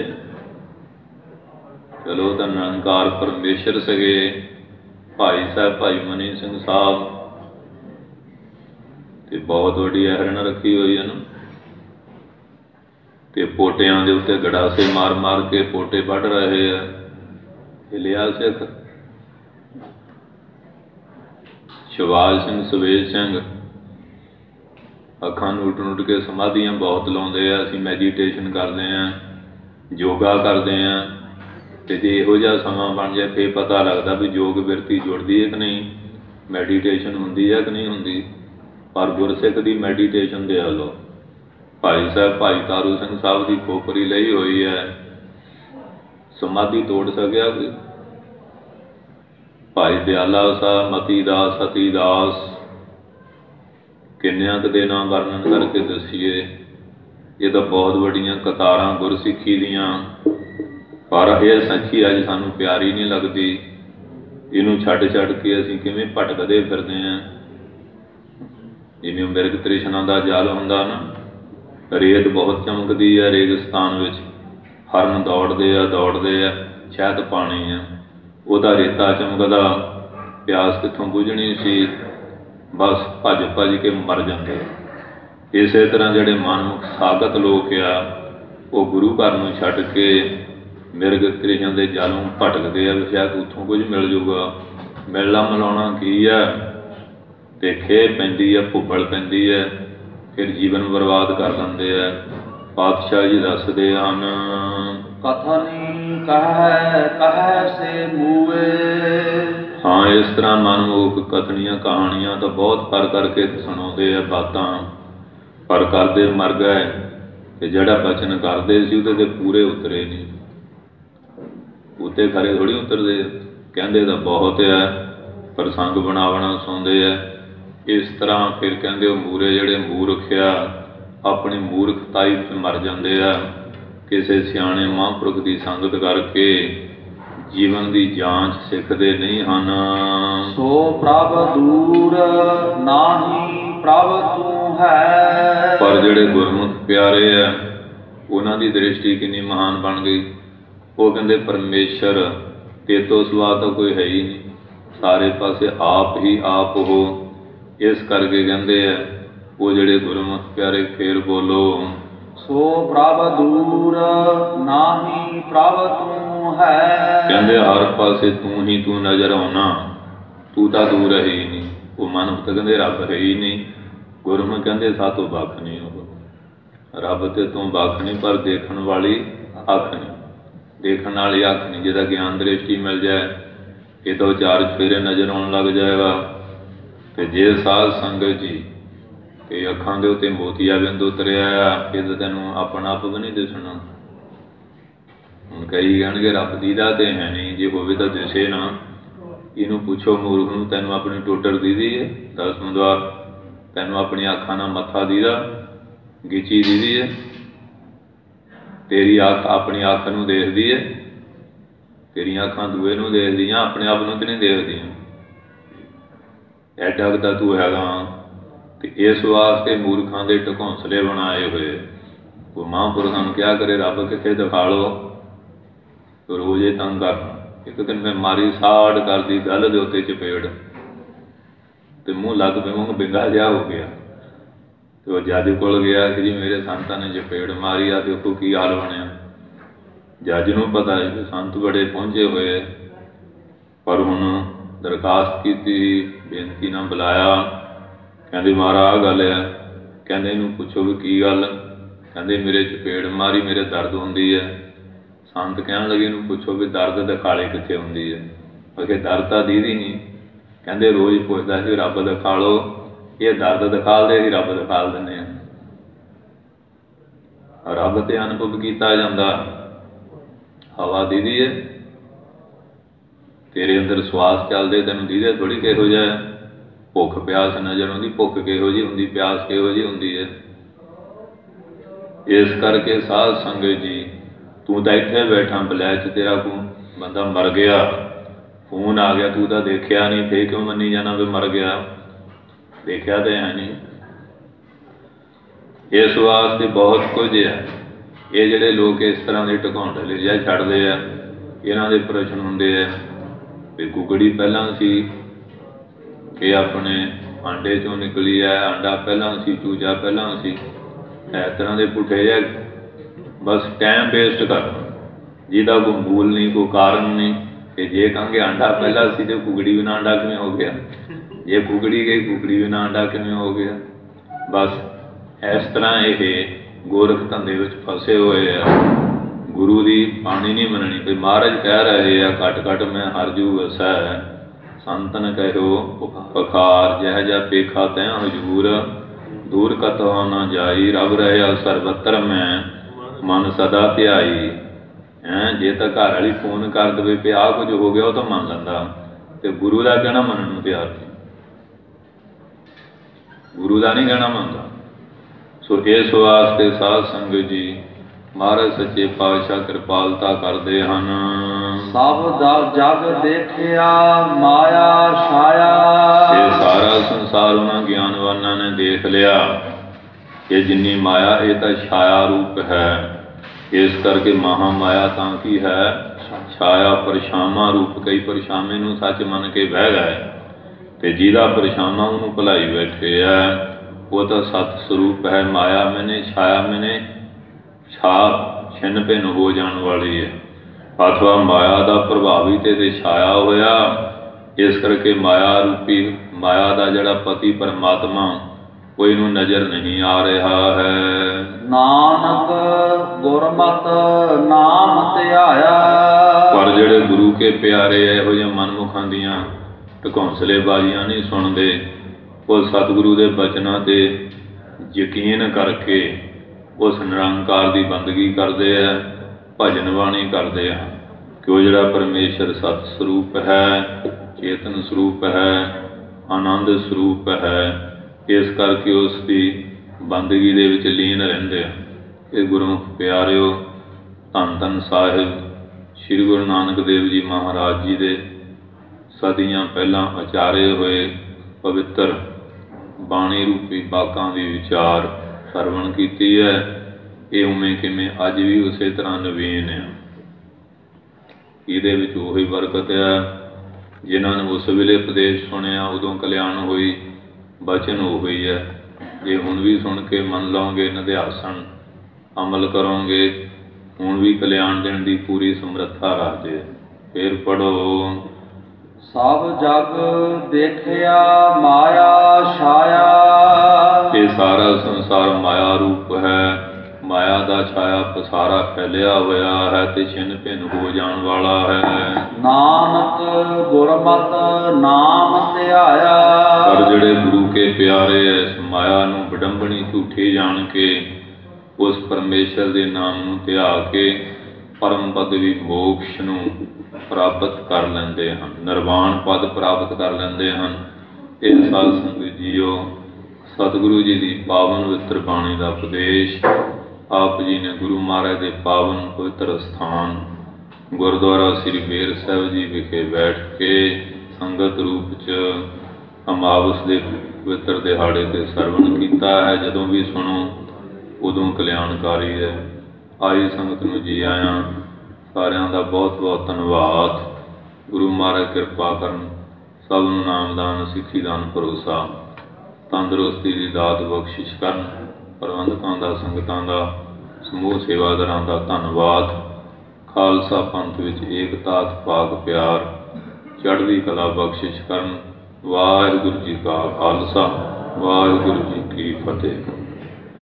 ਚਲੋ ਤਾਂ ਨਿਰੰਕਾਰ ਪਰਮੇਸ਼ਰ ਸੀਗੇ। ਭਾਈ ਸਾਹਿਬ ਭਾਈ ਮਨੀ ਸਿੰਘ ਸਾਹਿਬ ਤੇ ਬਹੁਤ ਵੱਡੀ ਅਹਿਰਨ ਰੱਖੀ ਹੋਈ ਹਨ, ਤੇ ਪੋਟਿਆਂ ਦੇ ਉੱਤੇ ਗੜਾਸੇ ਮਾਰ ਮਾਰ ਕੇ ਪੋਟੇ ਵੱਢ ਰਹੇ ਆ। ਹਿੱਲਿਆ ਸਿੱਖ। ਸ਼ਿਵਾਜ ਸਿੰਘ, ਸਵੇਜ ਸਿੰਘ ਅੱਖਾਂ ਨੂੰ ਉੱਟ ਉੱਟ ਕੇ ਸਮਾਧੀਆਂ ਬਹੁਤ ਲਾਉਂਦੇ ਆ। ਅਸੀਂ ਮੈਡੀਟੇਸ਼ਨ ਕਰਦੇ ਹਾਂ, ਯੋਗਾ ਕਰਦੇ ਹਾਂ, ਅਤੇ ਜੇ ਇਹੋ ਜਿਹਾ ਸਮਾਂ ਬਣ ਜਾਏ ਫਿਰ ਪਤਾ ਲੱਗਦਾ ਵੀ ਯੋਗ ਬਿਰਤੀ ਜੁੜਦੀ ਹੈ ਕਿ ਨਹੀਂ, ਮੈਡੀਟੇਸ਼ਨ ਹੁੰਦੀ ਹੈ ਕਿ ਨਹੀਂ ਹੁੰਦੀ। ਪਰ ਗੁਰਸਿੱਖ ਦੀ ਮੈਡੀਟੇਸ਼ਨ ਦੇ ਲਓ। ਭਾਈ ਸਾਹਿਬ ਭਾਈ ਤਾਰੂ ਸਿੰਘ ਸਾਹਿਬ ਦੀ ਖੋਪਰੀ ਲਈ ਹੋਈ ਹੈ, ਸਮਾਧੀ ਤੋੜ ਸਕਿਆ ਕੋਈ? ਭਾਈ ਦਿਆਲਾ ਸਾਹਿਬ, ਮਤੀ ਦਾਸ, ਸਤੀ ਦਾਸ, ਕਿੰਨਿਆਂ ਕੁ ਦੇ ਨਾਮ ਵਰਣਨ ਕਰਕੇ ਦੱਸੀਏ। ਇਹ ਤਾਂ ਬਹੁਤ ਵੱਡੀਆਂ ਕਤਾਰਾਂ ਗੁਰਸਿੱਖੀ ਦੀਆਂ, ਪਰ ਇਹ ਸੱਚੀ ਅੱਜ ਸਾਨੂੰ ਪਿਆਰੀ ਨਹੀਂ ਲੱਗਦੀ। ਇਹਨੂੰ ਛੱਡ ਛੱਡ ਕੇ ਅਸੀਂ ਕਿਵੇਂ ਭਟਕਦੇ ਫਿਰਦੇ ਹਾਂ। ਜਿਵੇਂ ਮਿਰਗ ਤ੍ਰਿਸ਼ਨਾ ਦਾ ਜਲ ਹੁੰਦਾ ਨਾ, ਰੇਤ ਬਹੁਤ ਚਮਕਦੀ ਹੈ ਰੇਗਿਸਤਾਨ ਵਿੱਚ, ਹਰਨ ਦੌੜਦੇ ਆ ਦੌੜਦੇ ਆ, ਸ਼ਾਇਦ ਪਾਣੀ ਆ, ਉਹਦਾ ਰੇਤਾ ਚਮਕਦਾ, ਪਿਆਸ ਕਿੱਥੋਂ ਬੁੱਝਣੀ ਸੀ, ਬਸ ਭੱਜ ਭੱਜ ਕੇ ਮਰ ਜਾਂਦੇ। ਇਸੇ ਤਰ੍ਹਾਂ ਜਿਹੜੇ ਮਨਮੁਖ ਸਾਗਤ ਲੋਕ ਆ, ਉਹ ਗੁਰੂ ਘਰ ਨੂੰ ਛੱਡ ਕੇ ਮਿਰਗ ਤ੍ਰਿਸ਼ਨਾ ਦੇ ਜਲੋਂ ਭਟਕਦੇ ਆ, ਸ਼ਾਇਦ ਉੱਥੋਂ ਕੁਝ ਮਿਲ ਜੂਗਾ। ਮਿਲਣਾ ਮਿਲਾਉਣਾ ਕੀ ਹੈ, ਅਤੇ ਖੇਹ ਪੈਂਦੀ ਹੈ, ਭੁੱਬਲ ਪੈਂਦੀ ਹੈ, ਫਿਰ ਜੀਵਨ ਬਰਬਾਦ ਕਰ ਲੈਂਦੇ ਆ। ਪਾਤਸ਼ਾਹ ਜੀ ਦੱਸਦੇ ਹਨ, ਕਥਨੀ ਕਹਿ ਕਹਿ ਸੇ ਮੂਏ। ਹਾਂ, ਇਸ ਤਰ੍ਹਾਂ ਮਨਮੋਹਕ ਕਥਨੀਆਂ ਕਹਾਣੀਆਂ ਤਾਂ ਬਹੁਤ ਕਰ ਕਰਕੇ ਸੁਣਾਉਂਦੇ ਆ ਬਾਤਾਂ, ਪਰ ਕਰਦੇ ਮਰ ਗਏ। ਅਤੇ ਜਿਹੜਾ ਬਚਨ ਕਰਦੇ ਸੀ ਉਹਦੇ 'ਤੇ ਪੂਰੇ ਉਤਰੇ ਨਹੀਂ। ਉੱਤੇ ਖਰੇ ਥੋੜ੍ਹੀ ਉਤਰਦੇ, ਕਹਿੰਦੇ ਤਾਂ ਬਹੁਤ ਹੈ, ਪਰ ਸੰਗ ਬਣਾ ਬਣਾ ਸੁਣਦੇ ਆ। ਇਸ ਤਰ੍ਹਾਂ ਫਿਰ ਕਹਿੰਦੇ ਉਹ ਮੂਰੇ ਜਿਹੜੇ ਮੂਰਖ ਆ, ਆਪਣੀ ਮੂਰਖਤਾਈ 'ਚ ਮਰ ਜਾਂਦੇ ਆ। ਕਿਸੇ ਸਿਆਣੇ ਮਹਾਂਪੁਰਖ ਦੀ ਸੰਗਤ ਕਰਕੇ ਜੀਵਨ ਦੀ ਜਾਂਚ ਸਿੱਖਦੇ ਨਹੀਂ ਹਨ। ਸੋ ਪ੍ਰਭ ਦੂਰ ਨਾਹੀ ਪ੍ਰਭ ਤੂੰ ਹੈ। ਪਰ ਜਿਹੜੇ ਗੁਰਮੁਖ ਪਿਆਰੇ ਆ, ਉਹਨਾਂ ਦੀ ਦ੍ਰਿਸ਼ਟੀ ਕਿੰਨੀ ਮਹਾਨ ਬਣ ਗਈ। ਉਹ ਕਹਿੰਦੇ ਪਰਮੇਸ਼ਰ ਤੇਰੇ ਤੋਂ ਸਿਵਾ ਤਾਂ ਕੋਈ ਹੈ ਹੀ ਨਹੀਂ। ਸਾਰੇ ਪਾਸੇ ਆਪ ਹੀ ਆਪ ਹੋ। ਇਸ ਕਰਕੇ ਕਹਿੰਦੇ ਆ ਉਹ ਜਿਹੜੇ ਗੁਰਮੁਖ ਪਿਆਰੇ ਫੇਰ ਬੋਲੋ, ਸੋ ਪ੍ਰਭ ਦੂਰ ਨਾਹੀ ਪ੍ਰਭ ਤੂੰ ਹੈ। ਕਹਿੰਦੇ ਹਰ ਪਾਸੇ ਤੂੰ ਹੀ ਤੂੰ ਨਜ਼ਰ ਆਉਣਾ, ਤੂੰ ਤਾਂ ਦੂਰ ਹੈ ਹੀ ਨਹੀਂ। ਉਹ ਮਨੁੱਖ ਤਾਂ ਕਹਿੰਦੇ ਰੱਬ ਹੈ ਹੀ ਨਹੀਂ। ਗੁਰਮੁਖ ਕਹਿੰਦੇ ਸਾਤੋਂ ਵੱਖ ਨਹੀਂ, ਉਹ ਰੱਬ ਤੇ ਤੂੰ ਵੱਖ ਨਹੀਂ, ਪਰ ਦੇਖਣ ਵਾਲੀ ਅੱਖ ਨਹੀਂ, ਦੇਖਣ ਵਾਲੀ ਅੱਖ ਨਹੀਂ। ਜਿਹਦਾ ਗਿਆਨ ਦ੍ਰਿਸ਼ਟੀ ਮਿਲ ਜਾਏ, ਇਹ ਤਾਂ ਚਾਰ ਚੁਫੇਰੇ ਨਜ਼ਰ ਆਉਣ ਲੱਗ ਜਾਏਗਾ। ਤੇ ਜੇ ਸਾਧ ਸੰਗਤ ਜੀ ਤੇ ਅੱਖਾਂ ਦੇ ਉੱਤੇ ਮੋਤੀਆ ਬਿੰਦ ਉਤਰਿਆ, ਇਹ ਤਾਂ ਤੈਨੂੰ ਆਪਣਾ ਆਪ ਵੀ ਨਹੀਂ ਦਿਸਣਾ। ਹੁਣ ਕਈ ਕਹਿਣਗੇ ਰੱਬ ਦੀਦਾ ਤੇ ਹੈ ਨਹੀਂ, ਜੇ ਹੋਵੇ ਤਾਂ ਦਿਸੇ ਨਾ। ਇਹਨੂੰ ਪੁੱਛੋ ਮੂਰਖ ਨੂੰ, ਤੈਨੂੰ ਆਪਣੀ ਟੋਟਰ ਦੀਦੀ ਹੈ? ਦਸਮ ਦੁਆਰ ਤੈਨੂੰ ਆਪਣੀ ਅੱਖਾਂ ਨਾਲ ਮੱਥਾ ਦੀਦਾ, ਗਿੱਚੀ ਦੀਦੀ ਹੈ? ਤੇਰੀ ਅੱਖ ਆਪਣੀ ਅੱਖ ਨੂੰ ਦੇਖਦੀ ਹੈ? ਤੇਰੀਆਂ ਅੱਖਾਂ ਦੂਏ ਨੂੰ ਦੇਖਦੀਆਂ, ਆਪਣੇ ਆਪ ਨੂੰ ਤੇ ਨਹੀਂ ਦੇਖਦੀਆਂ। ਐਡਾ ਕੁ ਤਾਂ ਤੂੰ ਹੈਗਾ। ਤੇ ਇਸ ਵਾਸਤੇ ਮੂਰਖਾਂ ਦੇ ਢਕੌਂਸਲੇ ਬਣਾਏ ਹੋਏ। ਕੋਈ ਮਹਾਂਪੁਰਖਾਂ ਨੂੰ ਕਿਹਾ ਕਰੇ ਰੱਬ ਕਿੱਥੇ ਦਿਖਾ ਲਓ, ਰੋਜ਼ ਇਹ ਤੰਗ ਕਰਨਾ। ਇੱਕ ਦਿਨ ਮੈਂ ਮਾਰੀ ਸਾੜ ਕਰਦੀ ਗੱਲ ਦੇ ਉੱਤੇ ਚਪੇੜ, ਤੇ ਮੂੰਹ ਲੱਗ ਪਏ, ਮੂੰਹ ਬਿੰਗਾ ਜਿਹਾ ਹੋ ਗਿਆ। ਤੇ ਉਹ ਜੱਜ ਕੋਲ ਗਿਆ ਕਿ ਜੀ ਮੇਰੇ ਸੰਤਾਂ ਨੇ ਚਪੇੜ ਮਾਰੀ ਆ, ਦੇਖੋ ਕੀ ਹਾਲ ਬਣਿਆ। ਜੱਜ ਨੂੰ ਪਤਾ ਹੈ ਕਿ ਸੰਤ ਬੜੇ ਪਹੁੰਚੇ ਹੋਏ, ਪਰ ਹੁਣ ਦਰਖਾਸਤ ਕੀਤੀ, ਬੇਨਤੀ ਨਾਲ ਬੁਲਾਇਆ। ਕਹਿੰਦੇ ਮਹਾਰਾਜ ਆਹ ਗੱਲ ਹੈ। ਕਹਿੰਦੇ ਇਹਨੂੰ ਪੁੱਛੋ ਵੀ ਕੀ ਗੱਲ। ਕਹਿੰਦੇ ਮੇਰੇ ਚਪੇੜ ਮਾਰੀ, ਮੇਰੇ ਦਰਦ ਹੁੰਦੀ ਹੈ। ਸੰਤ ਕਹਿਣ ਲੱਗੇ ਇਹਨੂੰ ਪੁੱਛੋ ਵੀ ਦਰਦ ਦਿਖਾਲੇ ਕਿੱਥੇ ਹੁੰਦੀ ਹੈ। ਅਗੇ ਦਰਦ ਤਾਂ ਦੀਦੀ ਨਹੀਂ। ਕਹਿੰਦੇ ਰੋਜ਼ ਪੁੱਛਦਾ ਸੀ ਰੱਬ ਦਿਖਾ ਲਓ, ਇਹ ਦਰਦ ਦਿਖਾਲਦੇ ਅਸੀਂ ਰੱਬ ਦਿਖਾਲ ਦਿੰਦੇ ਹਾਂ। ਰੱਬ ਤੇ ਅਨੁਭਵ ਕੀਤਾ ਜਾਂਦਾ। ਹਵਾ ਦੀਦੀ ਹੈ, ਤੇਰੇ ਅੰਦਰ ਸਵਾਸ ਚੱਲਦੇ, ਤੈਨੂੰ ਦੀਦੇ ਥੋੜ੍ਹੀ ਕਿਹੋ ਜਿਹਾ। ਭੁੱਖ ਪਿਆਸ ਨਜ਼ਰ ਆਉਂਦੀ, ਭੁੱਖ ਕਿਹੋ ਜਿਹੀ ਹੁੰਦੀ, ਪਿਆਸ ਕਿਹੋ ਜਿਹੀ ਹੁੰਦੀ ਹੈ। ਇਸ ਕਰਕੇ ਸਾਧ ਸੰਗਤ ਜੀ, ਤੂੰ ਤਾਂ ਇੱਥੇ ਬੈਠਾ ਬਲੈਚ, ਤੇਰਾ ਕੋਈ ਬੰਦਾ ਮਰ ਗਿਆ, ਫੋਨ ਆ ਗਿਆ, ਤੂੰ ਤਾਂ ਦੇਖਿਆ ਨਹੀਂ, ਫੇਰ ਕਿਉਂ ਮੰਨੀ ਜਾਣਾ ਵੀ ਮਰ ਗਿਆ? ਦੇਖਿਆ ਤਾਂ ਹੈ ਨਹੀਂ। ਇਸ ਵਾਸਤੇ ਬਹੁਤ ਕੁਝ ਹੈ। ਇਹ ਜਿਹੜੇ ਲੋਕ ਇਸ ਤਰ੍ਹਾਂ ਦੇ ਢਕਾਉਂਦੇ ਜਿਹਾ ਛੱਡਦੇ ਆ, ਇਹਨਾਂ ਦੇ ਪ੍ਰਸ਼ਨ ਹੁੰਦੇ ਆ ਵੀ ਕੁਕੜੀ ਪਹਿਲਾਂ ਸੀ ਕਿ ਆਪਣੇ ਆਂਡੇ ਚੋਂ ਨਿਕਲੀ ਹੈ, ਆਂਡਾ ਪਹਿਲਾਂ ਸੀ, ਚੂਜਾ ਪਹਿਲਾਂ ਸੀ। ਇਸ ਤਰ੍ਹਾਂ ਦੇ ਪੁੱਠੇ ਜਿਹੇ ਬਸ ਟਾਈਮ ਵੇਸਟ ਕਰ, ਜਿਹਦਾ ਕੋਈ ਮੂਲ ਨਹੀਂ, ਕੋਈ ਕਾਰਨ ਨਹੀਂ। ਕਿ ਜੇ ਕਹਾਂਗੇ ਆਂਡਾ ਪਹਿਲਾਂ ਸੀ ਤੇ ਕੁਕੜੀ ਬਿਨਾਂ ਆਂਡਾ ਕਿਵੇਂ ਹੋ ਗਿਆ? ਜੇ ਕੁਕੜੀ ਗਈ, ਕੁਕੜੀ ਬਿਨਾਂ ਆਂਡਾ ਕਿਵੇਂ ਹੋ ਗਿਆ? ਬਸ ਇਸ ਤਰ੍ਹਾਂ ਇਹ ਗੋਰਖ ਧੰਦੇ ਵਿੱਚ ਫਸੇ ਹੋਏ ਆ। ਗੁਰੂ ਦੀ ਬਾਣੀ ਨਹੀਂ ਮੰਨਣੀ। ਵੀ ਮਹਾਰਾਜ ਕਹਿ ਰਹੇ ਆ ਘੱਟ ਘੱਟ ਮੈਂ ਹਰਜੂ ਵਸੈ, ਸੰਤਨ ਕਹਿਓ ਪਖਾਰ, ਜਿਹੋ ਜਿਹਾ ਪੇਖਾ ਤੈਂ ਹਜ਼ੂਰ, ਦੂਰ ਕਤਹੁ ਨਾ ਜਾਈ, ਰੱਬ ਰਹਿਆ ਸਰਬੱਤਰ ਮੈਂ, ਮਨ ਸਦਾ ਧਿਆਈ। ਹੈਂ ਜੇ ਤਾਂ ਘਰ ਵਾਲੀ ਫੋਨ ਕਰ ਦੇਵੇ ਵੀ ਆਹ ਕੁਝ ਹੋ ਗਿਆ, ਉਹ ਤਾਂ ਮੰਨ ਲੈਂਦਾ, ਤੇ ਗੁਰੂ ਦਾ ਕਹਿਣਾ ਮੰਨਣ ਨੂੰ ਤਿਆਰ ਨਹੀਂ। ਗੁਰੂ ਦਾ ਨਹੀਂ ਕਹਿਣਾ ਮੰਨਦਾ। ਸੋ ਇਸ ਵਾਸਤੇ ਸਾਧ ਸੰਗਤ ਜੀ, ਮਹਾਰਾਜ ਸੱਚੇ ਪਾਤਸ਼ਾਹ ਕਿਰਪਾਲਤਾ ਕਰਦੇ ਹਨ। ਸਭ ਦਾ ਜਗ ਦੇਖਿਆ ਮਾਇਆ ਛਾਇਆ, ਇਹ ਸਾਰਾ ਸੰਸਾਰ ਉਹਨਾਂ ਗਿਆਨਵਾਨਾਂ ਨੇ ਦੇਖ ਲਿਆ ਕਿ ਜਿੰਨੀ ਮਾਇਆ ਇਹ ਤਾਂ ਛਾਇਆ ਰੂਪ ਹੈ। ਇਸ ਕਰਕੇ ਮਹਾ ਮਾਇਆ ਤਾਂ ਕੀ ਹੈ? ਛਾਇਆ, ਪਰਛਾਵਾਂ ਰੂਪ। ਕਈ ਪਰਛਾਵੇਂ ਨੂੰ ਸੱਚ ਮੰਨ ਕੇ ਬਹਿ ਗਏ, ਤੇ ਜਿਹਦਾ ਪਰਛਾਵਾਂ ਉਹਨੂੰ ਭੁਲਾਈ ਬੈਠੇ ਹੈ। ਉਹ ਤਾਂ ਸਤ ਸਰੂਪ ਹੈ। ਮਾਇਆ ਮੈਨੇ ਛਾਇਆ ਮੈਨੇ ਛਾ ਛਿੰਨ ਭਿੰਨ ਹੋ ਜਾਣ ਵਾਲੀ ਹੈ। ਅਥਵਾ ਮਾਇਆ ਦਾ ਪ੍ਰਭਾਵੀ ਤੇ ਛਾਇਆ ਹੋਇਆ। ਇਸ ਕਰਕੇ ਮਾਇਆ ਰੂਪੀ, ਮਾਇਆ ਦਾ ਜਿਹੜਾ ਪਤੀ ਪਰਮਾਤਮਾ, ਉਹ ਇਹਨੂੰ ਨਜ਼ਰ ਨਹੀਂ ਆ ਰਿਹਾ ਹੈ। ਨਾਨਕ ਗੁਰਮਤਿ ਨਾਮ ਧਿਆਇਆ, ਪਰ ਜਿਹੜੇ ਗੁਰੂ ਕੇ ਪਿਆਰੇ ਇਹੋ ਜਿਹੇ ਮਨਮੁਖਾਂ ਦੀਆਂ ਢਕੌਂਸਲੇ ਬਾਜ਼ੀਆਂ ਨਹੀਂ ਸੁਣਦੇ। ਉਹ ਸਤਿਗੁਰੂ ਦੇ ਬਚਨਾਂ ਤੇ ਯਕੀਨ ਕਰਕੇ ਉਸ ਨਿਰੰਕਾਰ ਦੀ ਬੰਦਗੀ ਕਰਦੇ ਆ, ਭਜਨ ਬਾਣੀ ਕਰਦੇ ਆ। ਕਿ ਉਹ ਜਿਹੜਾ ਪਰਮੇਸ਼ਰ ਸਤ ਸਰੂਪ ਹੈ, ਚੇਤਨ ਸਰੂਪ ਹੈ, ਆਨੰਦ ਸਰੂਪ ਹੈ। ਇਸ ਕਰਕੇ ਉਸ ਦੀ ਬੰਦਗੀ ਦੇ ਵਿੱਚ ਲੀਨ ਰਹਿੰਦੇ ਆ। ਇਹ ਗੁਰਮੁਖ ਪਿਆਰਿਓ, ਧੰਨ ਧੰਨ ਸਾਹਿਬ ਸ਼੍ਰੀ ਗੁਰੂ ਨਾਨਕ ਦੇਵ ਜੀ ਮਹਾਰਾਜ ਜੀ ਦੇ ਸਦੀਆਂ ਪਹਿਲਾਂ ਉਚਾਰੇ ਹੋਏ ਪਵਿੱਤਰ ਬਾਣੀ ਰੂਪੀ ਬਾਕਾਂ ਦੀ ਵਿਚਾਰ ਸਰਵਣ ਕੀਤੀ ਹੈ। ਇਹ ਉਵੇਂ ਕਿਵੇਂ ਅੱਜ ਵੀ ਉਸੇ ਤਰ੍ਹਾਂ ਨਵੀਨ ਹੈ। ਇਹਦੇ ਵਿੱਚ ਉਹੀ ਬਰਕਤ ਹੈ ਜਿਨ੍ਹਾਂ ਨੇ ਉਸ ਵੇਲੇ ਉਪਦੇਸ਼ ਸੁਣਿਆ ਉਦੋਂ ਕਲਿਆਣ ਹੋਈ, ਬਚਨ ਉਹ ਹੋਈ ਹੈ। ਜੇ ਹੁਣ ਵੀ ਸੁਣ ਕੇ ਮੰਨ ਲਓਗੇ, ਨਿਧਿਆਸਨ ਅਮਲ ਕਰੋਗੇ, ਹੁਣ ਵੀ ਕਲਿਆਣ ਦੇਣ ਦੀ ਪੂਰੀ ਸਮਰੱਥਾ ਰੱਖਦੇ। ਫਿਰ ਪੜ੍ਹੋ। ਸਭ ਜਗ ਦੇਖਿਆ ਮਾਇਆ ਛਾਇਆ। ਇਹ ਸਾਰਾ ਸੰਸਾਰ ਮਾਇਆ ਰੂਪ ਹੈ, ਮਾਇਆ ਦਾ ਛਾਇਆ ਪਸਾਰਾ ਫੈਲਿਆ ਹੋਇਆ ਹੈ ਤੇ ਛਿਨ ਭਿੰਨ ਹੋ ਜਾਣ ਵਾਲਾ ਹੈ। ਨਾਨਕ ਗੁਰਮਤਿ ਨਾਮ ਧਿਆਇਆ। ਪਰ ਜਿਹੜੇ ਗੁਰੂ ਕੇ ਪਿਆਰੇ ਇਸ ਮਾਇਆ ਨੂੰ ਵਿਡੰਬਣੀ ਝੂਠੀ ਜਾਣ ਕੇ ਉਸ ਪਰਮੇਸ਼ਰ ਦੇ ਨਾਮ ਨੂੰ ਧਿਆ ਕੇ ਪਰਮ ਪਦਵੀ ਮੋਕਸ਼ ਨੂੰ ਪ੍ਰਾਪਤ ਕਰ ਲੈਂਦੇ ਹਨ, ਨਿਰਵਾਣ ਪਦ ਪ੍ਰਾਪਤ ਕਰ ਲੈਂਦੇ ਹਨ। ਇਹ ਸਾਧ ਸੰਗਤ ਜੀਓ, ਸਤਿਗੁਰੂ ਜੀ ਦੀ ਪਾਵਨ ਪਵਿੱਤਰ ਬਾਣੀ ਦਾ ਉਪਦੇਸ਼ ਆਪ ਜੀ ਨੇ ਗੁਰੂ ਮਹਾਰਾਜ ਦੇ ਪਾਵਨ ਪਵਿੱਤਰ ਸਥਾਨ ਗੁਰਦੁਆਰਾ ਸ੍ਰੀ ਬੇਰ ਸਾਹਿਬ ਜੀ ਵਿਖੇ ਬੈਠ ਕੇ ਸੰਗਤ ਰੂਪ 'ਚ ਅਮਾਵਸ ਦੇ ਪਵਿੱਤਰ ਦਿਹਾੜੇ 'ਤੇ ਸਰਵਣ ਕੀਤਾ ਹੈ। ਜਦੋਂ ਵੀ ਸੁਣੋ ਉਦੋਂ ਕਲਿਆਣਕਾਰੀ ਹੈ। ਆਈ ਸੰਗਤ ਨੂੰ ਜੀ ਆਇਆਂ। ਸਾਰਿਆਂ ਦਾ ਬਹੁਤ ਬਹੁਤ ਧੰਨਵਾਦ। ਗੁਰੂ ਮਹਾਰਾਜ ਕਿਰਪਾ ਕਰਨ, ਸਭ ਨੂੰ ਨਾਮਦਾਨ, ਸਿੱਖੀ ਦਾਨ, ਭਰੋਸਾ, ਤੰਦਰੁਸਤੀ ਦੀ ਦਾਤ ਬਖਸ਼ਿਸ਼ ਕਰਨ। ਪ੍ਰਬੰਧਕਾਂ ਦਾ, ਸੰਗਤਾਂ ਦਾ, ਸਮੂਹ ਸੇਵਾਦਾਰਾਂ ਦਾ ਧੰਨਵਾਦ। ਖਾਲਸਾ ਪੰਥ ਵਿੱਚ ਏਕਤਾ, ਪਾਕ ਪਿਆਰ, ਚੜ੍ਹਦੀ ਕਲਾ ਬਖਸ਼ਿਸ਼ ਕਰਨ। ਵਾਹਿਗੁਰੂ ਜੀ ਕਾ ਖਾਲਸਾ, ਵਾਹਿਗੁਰੂ ਜੀ ਕੀ ਫਤਿਹ।